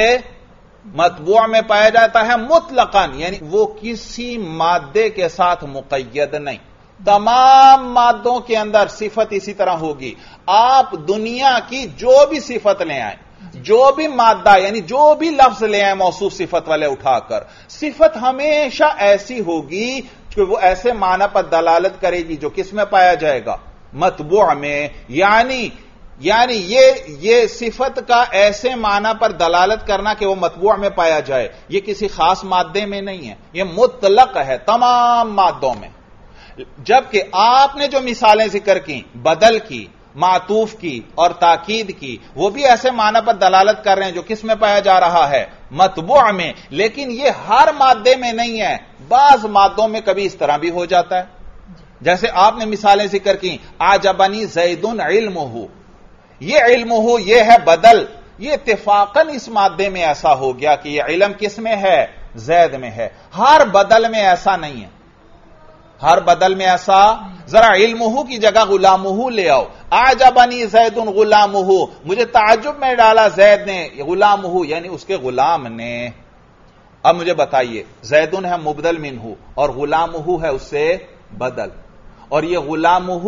متبوع میں پایا جاتا ہے مطلقاً، یعنی وہ کسی مادے کے ساتھ مقید نہیں. تمام مادوں کے اندر صفت اسی طرح ہوگی. آپ دنیا کی جو بھی صفت لے آئیں، جو بھی مادہ یعنی جو بھی لفظ لے آئیں موصوف صفت والے اٹھا کر، صفت ہمیشہ ایسی ہوگی کہ وہ ایسے معنی پر دلالت کرے گی جو کس میں پایا جائے گا؟ متبوع میں. یعنی یعنی یہ یہ صفت کا ایسے معنی پر دلالت کرنا کہ وہ متبوع میں پایا جائے، یہ کسی خاص مادے میں نہیں ہے، یہ مطلق ہے تمام مادوں میں. جبکہ آپ نے جو مثالیں ذکر کی، بدل کی، معطوف کی اور تاکید کی، وہ بھی ایسے معنی پر دلالت کر رہے ہیں جو کس میں پایا جا رہا ہے؟ متبوع میں. لیکن یہ ہر مادے میں نہیں ہے، بعض مادوں میں کبھی اس طرح بھی ہو جاتا ہے. جیسے آپ نے مثالیں ذکر کی، اعجبنی زید علمہ، یہ علم ہو یہ ہے بدل، یہ اتفاقاً اس مادے میں ایسا ہو گیا کہ یہ علم کس میں ہے؟ زید میں ہے۔ ہر بدل میں ایسا نہیں ہے، ہر بدل میں ایسا، ذرا علمہ کی جگہ غلامہ لے آؤ، اعجبنی زید غلامہ، مجھے تعجب میں ڈالا زید نے، غلامہ یعنی اس کے غلام نے۔ اب مجھے بتائیے، زیدن ہے مبدل منہ اور غلامہ ہے اس سے بدل، اور یہ غلامہ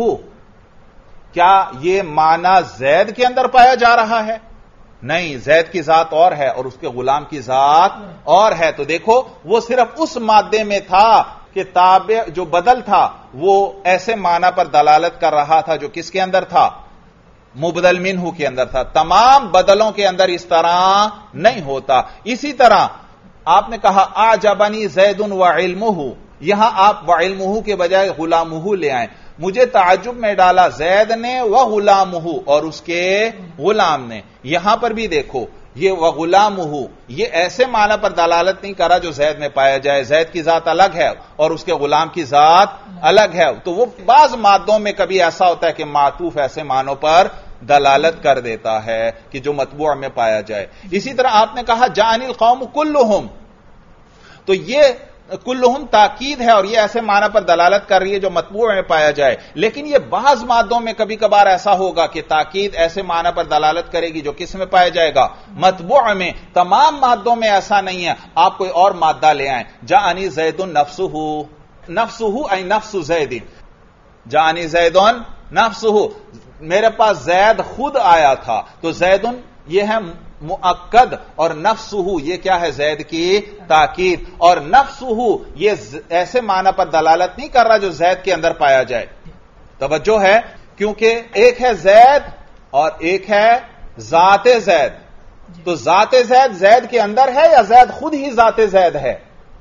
کیا یہ معنی زید کے اندر پایا جا رہا ہے؟ نہیں، زید کی ذات اور ہے اور اس کے غلام کی ذات اور ہے۔ تو دیکھو وہ صرف اس مادے میں تھا کہ تابع جو بدل تھا وہ ایسے معنی پر دلالت کر رہا تھا جو کس کے اندر تھا؟ مبدل منہ کے اندر تھا۔ تمام بدلوں کے اندر اس طرح نہیں ہوتا۔ اسی طرح آپ نے کہا اعجبنی زید و علمہ، یہاں آپ و علمہ کے بجائے غلامہ لے آئیں، مجھے تعجب میں ڈالا زید نے و غلامہ اور اس کے غلام نے۔ یہاں پر بھی دیکھو یہ و غلامہ یہ ایسے معنی پر دلالت نہیں کرا جو زید میں پایا جائے، زید کی ذات الگ ہے اور اس کے غلام کی ذات الگ ہے۔ تو وہ بعض مادوں میں کبھی ایسا ہوتا ہے کہ معطوف ایسے معنوں پر دلالت کر دیتا ہے کہ جو مطبوع میں پایا جائے۔ اسی طرح آپ نے کہا جاءنی القوم کلہم، تو یہ کلہم تاکید ہے اور یہ ایسے معنی پر دلالت کر رہی ہے جو مطبوع میں پایا جائے، لیکن یہ بعض مادوں میں کبھی کبھار ایسا ہوگا کہ تاکید ایسے معنی پر دلالت کرے گی جو کس میں پایا جائے گا؟ مطبوع میں۔ تمام مادوں میں ایسا نہیں ہے۔ آپ کوئی اور مادہ لے آئیں، جاءنی زید نفسہ، نفسہ ای نفس زید، جاءنی زید نفسہ، میرے پاس زید خود آیا تھا، تو زید یہ ہے مؤکد اور نفسہ یہ کیا ہے؟ زید کی تاکید، اور نفسہ یہ ایسے معنی پر دلالت نہیں کر رہا جو زید کے اندر پایا جائے۔ توجہ ہے، کیونکہ ایک ہے زید اور ایک ہے ذات زید، تو ذات زید زید کے اندر ہے یا زید خود ہی ذات زید ہے؟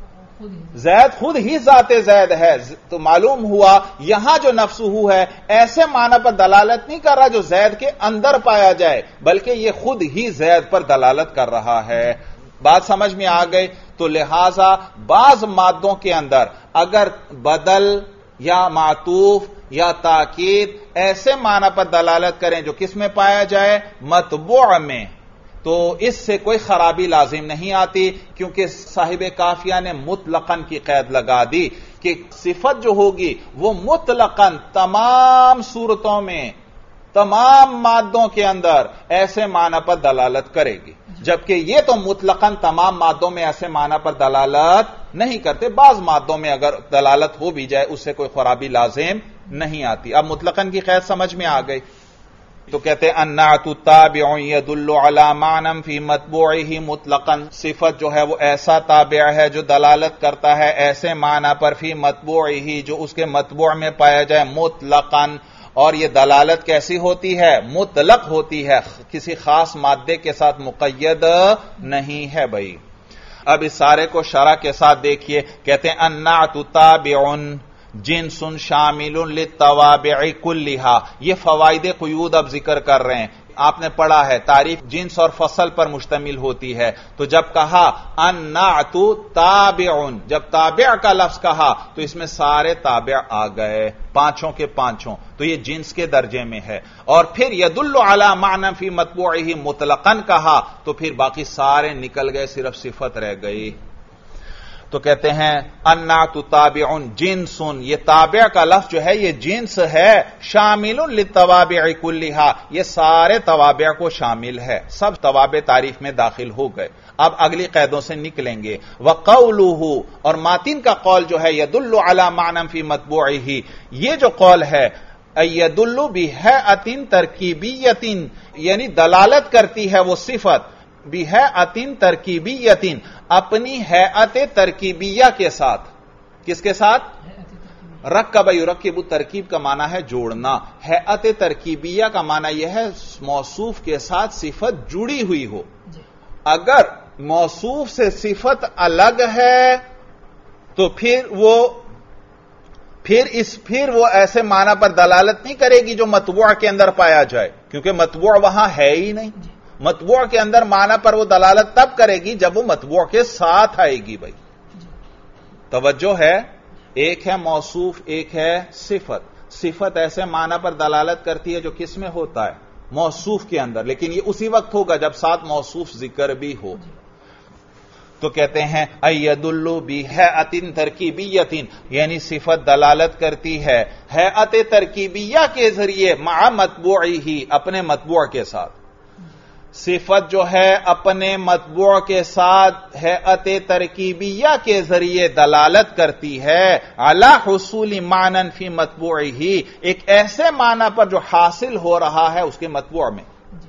زید خود ہی ذات زید ہے۔ تو معلوم ہوا یہاں جو نفسہ ہے ایسے معنی پر دلالت نہیں کر رہا جو زید کے اندر پایا جائے، بلکہ یہ خود ہی زید پر دلالت کر رہا ہے۔ بات سمجھ میں آ گئی؟ تو لہذا بعض مادوں کے اندر اگر بدل یا معطوف یا تاکید ایسے معنی پر دلالت کریں جو کس میں پایا جائے؟ مطبوع میں، تو اس سے کوئی خرابی لازم نہیں آتی، کیونکہ صاحب کافیہ نے مطلقاً کی قید لگا دی کہ صفت جو ہوگی وہ مطلقاً تمام صورتوں میں تمام مادوں کے اندر ایسے معنی پر دلالت کرے گی، جبکہ یہ تو مطلقاً تمام مادوں میں ایسے معنی پر دلالت نہیں کرتے، بعض مادوں میں اگر دلالت ہو بھی جائے اس سے کوئی خرابی لازم نہیں آتی۔ اب مطلقاً کی قید سمجھ میں آ گئی؟ تو کہتے ہیں النعت تابع يدل على معنى في مطبوعه مطلقا، صفت جو ہے وہ ایسا تابع ہے جو دلالت کرتا ہے ایسے معنی پر فی مطبوعه جو اس کے مطبوع میں پایا جائے مطلقا، اور یہ دلالت کیسی ہوتی ہے؟ مطلق ہوتی ہے، کسی خاص مادے کے ساتھ مقید نہیں ہے۔ بھائی اب اس سارے کو شرح کے ساتھ دیکھیے، کہتے ہیں النعت تابع جنس شامل للتوابع کلھا، یہ فوائد قیود اب ذکر کر رہے ہیں۔ آپ نے پڑھا ہے تعریف جنس اور فصل پر مشتمل ہوتی ہے، تو جب کہا النعت تابع، جب تابع کا لفظ کہا تو اس میں سارے تابع آ گئے، پانچوں کے پانچوں، تو یہ جنس کے درجے میں ہے۔ اور پھر یدل علی معنی فی مطبوعہ مطلقاً کہا تو پھر باقی سارے نکل گئے، صرف صفت رہ گئی۔ تو کہتے ہیں النعت تابع جنس، یہ تابع کا لفظ جو ہے یہ جنس ہے، شامل للتوابع کلھا، یہ سارے توابع کو شامل ہے، سب توابع تعریف میں داخل ہو گئے۔ اب اگلی قیدوں سے نکلیں گے۔ وقولہ، اور ماتن کا قول جو ہے یدل علی معنی فی مطبوعہ، یہ جو قول ہے یدل بہیئۃ ترکیبیۃ، یعنی دلالت کرتی ہے وہ صفت بہیئۃ ترکیبیۃ، اپنی ہیئت ترکیبیہ کے ساتھ۔ کس کے ساتھ؟ رکب یرکب، ترکیب کا معنی ہے جوڑنا، ہیئت ترکیبیہ کا معنی یہ ہے موصوف کے ساتھ صفت جڑی ہوئی ہو۔ اگر موصوف سے صفت الگ ہے تو پھر وہ پھر اس پھر وہ ایسے معنی پر دلالت نہیں کرے گی جو مطبوع کے اندر پایا جائے، کیونکہ مطبوع وہاں ہے ہی نہیں۔ مطبوع کے اندر معنی پر وہ دلالت تب کرے گی جب وہ مطبوع کے ساتھ آئے گی۔ بھائی توجہ ہے؟ ایک ہے موصوف، ایک ہے صفت۔ صفت ایسے معنی پر دلالت کرتی ہے جو کس میں ہوتا ہے؟ موصوف کے اندر، لیکن یہ اسی وقت ہوگا جب ساتھ موصوف ذکر بھی ہو۔ تو کہتے ہیں ایدلو بہیئۃ ترکیبیۃ، یعنی صفت دلالت کرتی ہے ہیئت ترکیبیہ کے ذریعے مع مطبوعہ، اپنے مطبوع کے ساتھ۔ صفت جو ہے اپنے مطبوع کے ساتھ ہیئت ترکیبیہ کے ذریعے دلالت کرتی ہے علی حصول معنی فی مطبوعہ، ایک ایسے معنی پر جو حاصل ہو رہا ہے اس کے مطبوع میں۔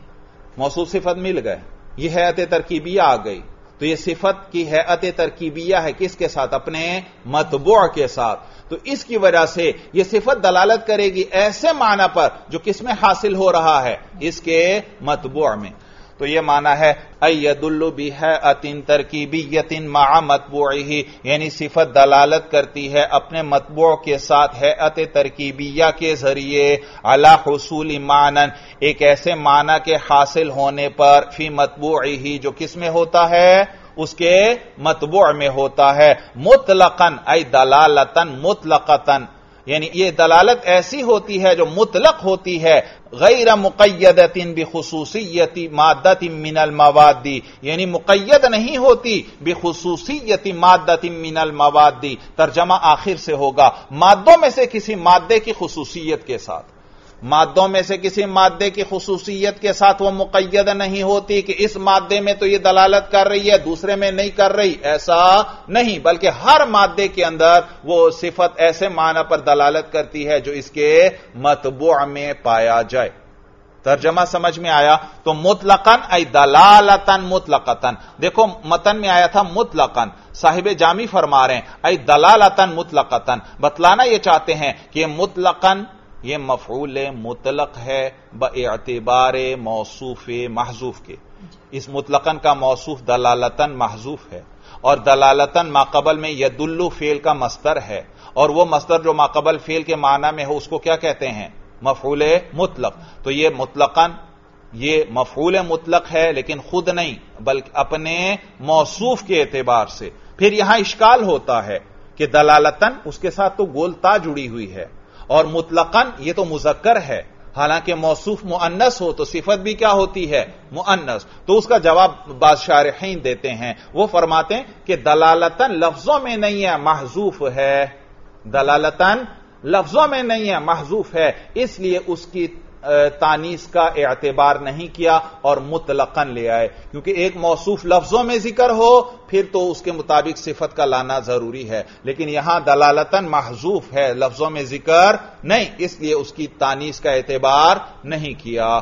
موصوف صفت مل گئے، یہ ہیئت ترکیبیہ آ گئی، تو یہ صفت کی ہیئت ترکیبیہ ہے کس کے ساتھ؟ اپنے مطبوع کے ساتھ۔ تو اس کی وجہ سے یہ صفت دلالت کرے گی ایسے معنی پر جو کس میں حاصل ہو رہا ہے؟ اس کے مطبوع میں۔ تو یہ معنی ہے ایدل بہیئۃ ترکیبیۃ مع مطبوعہ، یعنی صفت دلالت کرتی ہے اپنے مطبوع کے ساتھ ہیئت ترکیبیہ کے ذریعے علی حصول معنی، ایک ایسے معنی کے حاصل ہونے پر فی مطبوعہ، جو کس میں ہوتا ہے؟ اس کے مطبوع میں ہوتا ہے، مطلقاً ای دلالتاً مطلقتاً، یعنی یہ دلالت ایسی ہوتی ہے جو مطلق ہوتی ہے، غیر مقیدۃ بخصوصیت مادۃ من المواد، یعنی مقید نہیں ہوتی بخصوصیت مادۃ من المواد، ترجمہ آخر سے ہوگا مادوں میں سے کسی مادے کی خصوصیت کے ساتھ۔ مادوں میں سے کسی مادے کی خصوصیت کے ساتھ وہ مقید نہیں ہوتی کہ اس مادے میں تو یہ دلالت کر رہی ہے دوسرے میں نہیں کر رہی، ایسا نہیں، بلکہ ہر مادے کے اندر وہ صفت ایسے معنی پر دلالت کرتی ہے جو اس کے مطبوع میں پایا جائے۔ ترجمہ سمجھ میں آیا؟ تو مطلقاً ای دلالتاً مطلقتاً، دیکھو متن میں آیا تھا مطلقاً، صاحب جامی فرما رہے ہیں ای دلالتاً مطلقتاً، بتلانا یہ چاہتے ہیں کہ مطلقاً یہ مفعول مطلق ہے باعتبار موصوف محذوف کے۔ اس مطلقاً کا موصوف دلالتاً محذوف ہے، اور دلالتاً ماقبل میں یدل فعل کا مصدر ہے، اور وہ مصدر جو ماقبل فعل کے معنی میں ہو اس کو کیا کہتے ہیں؟ مفعول مطلق۔ تو یہ مطلقاً یہ مفعول مطلق ہے لیکن خود نہیں بلکہ اپنے موصوف کے اعتبار سے۔ پھر یہاں اشکال ہوتا ہے کہ دلالتاً اس کے ساتھ تو گول تا جڑی ہوئی ہے، اور مطلقاً یہ تو مذکر ہے، حالانکہ موصوف مؤنث ہو تو صفت بھی کیا ہوتی ہے؟ مؤنث۔ تو اس کا جواب بعض شارحین دیتے ہیں، وہ فرماتے ہیں کہ دلالتاً لفظوں میں نہیں ہے، محذوف ہے، دلالتاً لفظوں میں نہیں ہے، محذوف ہے، اس لیے اس کی تانیث کا اعتبار نہیں کیا اور مطلقاً لے آئے، کیونکہ ایک موصوف لفظوں میں ذکر ہو پھر تو اس کے مطابق صفت کا لانا ضروری ہے، لیکن یہاں دلالتاً محذوف ہے، لفظوں میں ذکر نہیں، اس لیے اس کی تانیث کا اعتبار نہیں کیا۔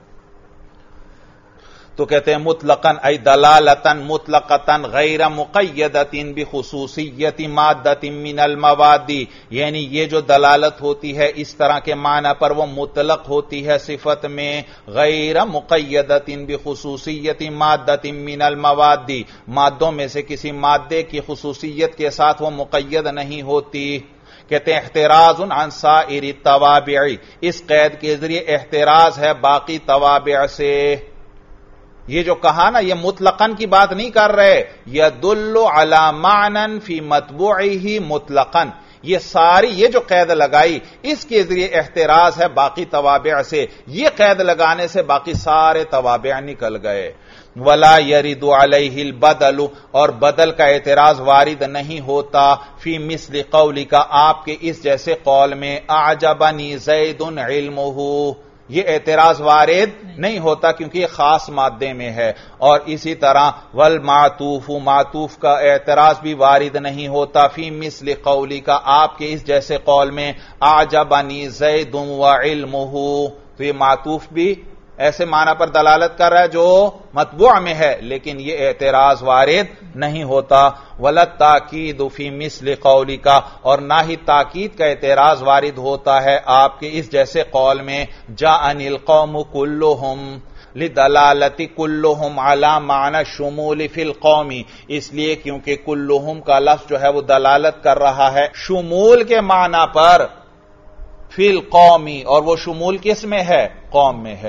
تو کہتے ہیں مطلقاً ای دلالتاً مطلقتاً غیر مقیدۃ بخصوصیت مادۃ من المواد، یعنی یہ جو دلالت ہوتی ہے اس طرح کے معنی پر وہ مطلق ہوتی ہے صفت میں، غیر مقیدۃ بخصوصیت مادۃ من المواد، مادوں میں سے کسی مادے کی خصوصیت کے ساتھ وہ مقید نہیں ہوتی۔ کہتے ہیں احتراز عن سائر التوابع، اس قید کے ذریعے احتراز ہے باقی توابع سے۔ یہ جو کہا نا، یہ مطلقاً کی بات نہیں کر رہے، یدل علی معنی فی مطبوعہ مطلقاً، یہ ساری یہ جو قید لگائی اس کے ذریعے احتراز ہے باقی توابع سے، یہ قید لگانے سے باقی سارے توابع نکل گئے۔ ولا یرد علیہ البدل، اور بدل کا اعتراض وارد نہیں ہوتا، فی مثل قولک، آپ کے اس جیسے قول میں اعجبنی زید علمہ، یہ اعتراض وارد نہیں ہوتا کیونکہ یہ خاص مادے میں ہے۔ اور اسی طرح والمعطوف، معطوف کا اعتراض بھی وارد نہیں ہوتا، فی مثل قولی کا، آپ کے اس جیسے قول میں اعجبنی زید وعلمہ، تو یہ معطوف بھی ایسے معنی پر دلالت کر رہا ہے جو مطبوع میں ہے لیکن یہ اعتراض وارد نہیں ہوتا۔ ولا تاکید فی مثل قولی کا، اور نہ ہی تاکید کا اعتراض وارد ہوتا ہے آپ کے اس جیسے قول میں جاءنی القوم کلہم لدلالت کلہم علی معنی شمول فی القوم، اس لیے کیونکہ کلہم کا لفظ جو ہے وہ دلالت کر رہا ہے شمول کے معنی پر، فی القومی، اور وہ شمول کس میں ہے؟ قوم میں ہے۔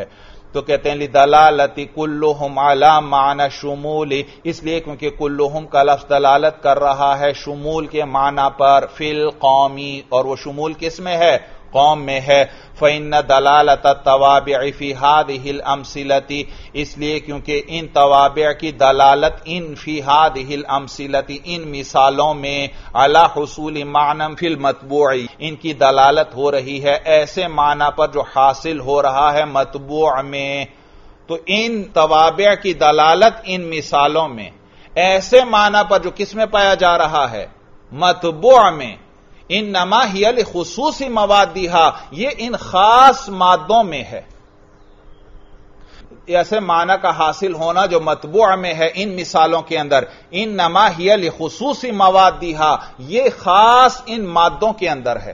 تو کہتے ہیں لدلالتی کلہم علی معنی شمول، اس لیے کیونکہ کلہم کا لفظ دلالت کر رہا ہے شمول کے معنی پر، فی القومی، اور وہ شمول کس میں ہے؟ قوم میں ہے۔ فَإِنَّ دَلَالَةَ التَّوَابِعِ فِي هَذِهِ الْأَمْثِلَةِ، اس لیے کیونکہ ان توابع کی دلالت ان فی هذه الْأَمْثِلَةِ، ان مثالوں میں، علی حصول معنی فی المطبوع، ان کی دلالت ہو رہی ہے ایسے معنی پر جو حاصل ہو رہا ہے مطبوع میں۔ تو ان توابع کی دلالت ان مثالوں میں ایسے معنی پر جو کس میں پایا جا رہا ہے؟ مطبوع میں، انما ہی لخصوصی موادہا، یہ ان خاص مادوں میں ہے۔ ایسے معنی کا حاصل ہونا جو مطبوع میں ہے ان مثالوں کے اندر، انما ہی لخصوصی موادہا، یہ خاص ان مادوں کے اندر ہے۔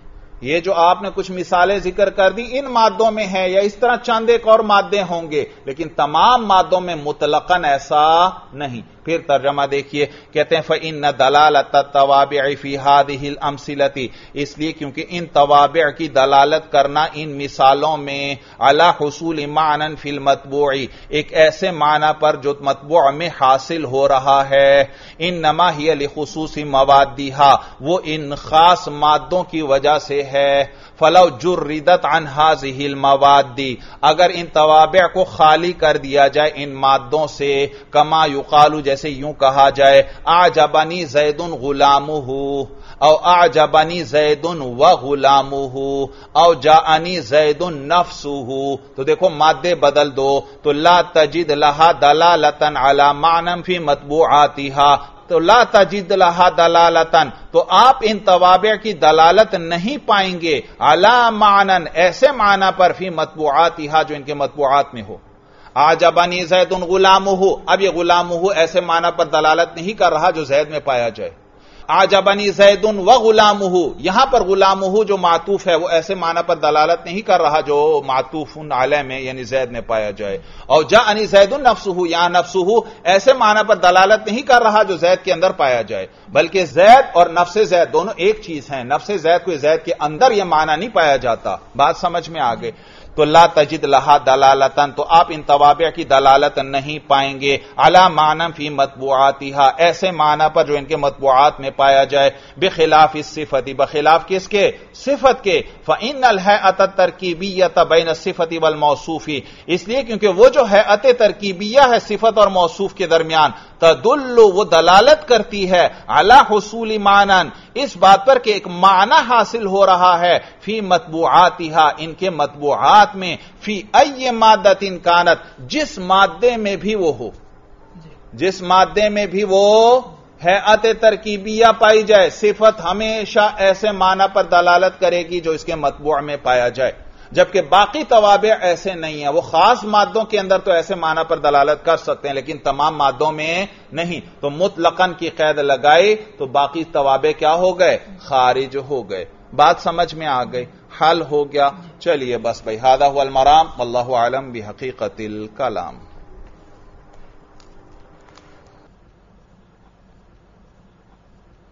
یہ جو آپ نے کچھ مثالیں ذکر کر دی ان مادوں میں ہے، یا اس طرح چند ایک اور مادے ہوں گے، لیکن تمام مادوں میں مطلقاً ایسا نہیں۔ پھر ترجمہ دیکھیے، کہتے ہیں فَإِنَّ دَلَالَةَ التَّوَابِعِ فِي هَذِهِ الْأَمْثِلَةِ، اس لیے کیونکہ ان توابع کی دلالت کرنا ان مثالوں میں، علی حصول معنی فی المطبوع، ایک ایسے معنی پر جو مطبوع میں حاصل ہو رہا ہے، انما ہی لخصوص موادہا، وہ ان خاص مادوں کی وجہ سے ہے۔ فلو جردت عن هذه المواد، اگر ان توابع کو خالی کر دیا جائے ان مادوں سے، کما یقال، جیسے یوں کہا جائے اعجبنی زید غلامہ، او اعجبنی زید وغلامہ، او جاءنی زید نفسہ، تو دیکھو مادے بدل دو، تو لا تجد لہا دلالتا علی معنی فی مطبوعاتہا، تو لا تجد لہا دلالتن، تو آپ ان توابع کی دلالت نہیں پائیں گے علی معنی، ایسے معنی پر، فی مطبوعاتہا، جو ان کے مطبوعات میں ہو۔ اعجبنی زید غلامہ، اب یہ غلامہ ایسے معنی پر دلالت نہیں کر رہا جو زید میں پایا جائے۔ اعجبنی زید وغلامہ، یہاں پر غلامہ جو معطوف ہے وہ ایسے معنی پر دلالت نہیں کر رہا جو معطوف علیہ میں یعنی زید میں پایا جائے۔ اور جاءنی زید نفسہ، یہاں نفسہ ایسے معنی پر دلالت نہیں کر رہا جو زید کے اندر پایا جائے، بلکہ زید اور نفس زید دونوں ایک چیز ہیں، نفس زید کو زید کے اندر یہ معنی نہیں پایا جاتا۔ بات سمجھ میں آ گئی؟ تو لا تجد لہا دلالتن، تو آپ ان توابع کی دلالت نہیں پائیں گے علی معنی فی مطبوعاتہا، ایسے معنی پر جو ان کے مطبوعات میں پایا جائے، بخلاف الصفت، بخلاف کس کے؟ صفت کے۔ فإن الہیئۃ الترکیبیۃ بین الصفت والموصوف، اس لیے کیونکہ وہ جو ہیئت ترکیبیہ ہے صفت اور موصوف کے درمیان، تدل، وہ دلالت کرتی ہے، علی حصول معنی، اس بات پر کہ ایک معنی حاصل ہو رہا ہے، فی مطبوعاتہا، ان کے مطبوعات میں، فی ای مادۃ کانت، جس مادے میں بھی وہ ہو، جس مادے میں بھی وہ ہیئت ترکیبیہ پائی جائے، صفت ہمیشہ ایسے معنی پر دلالت کرے گی جو اس کے مطبوع میں پایا جائے، جبکہ باقی توابع ایسے نہیں ہیں۔ وہ خاص مادوں کے اندر تو ایسے معنی پر دلالت کر سکتے ہیں لیکن تمام مادوں میں نہیں، تو مطلقاً کی قید لگائی تو باقی توابع کیا ہو گئے؟ خارج ہو گئے۔ بات سمجھ میں آ گئی؟ حل ہو گیا؟ چلیے بس بھائی، ھذا ھو المرام، واللہ اعلم بحقیقت الکلام۔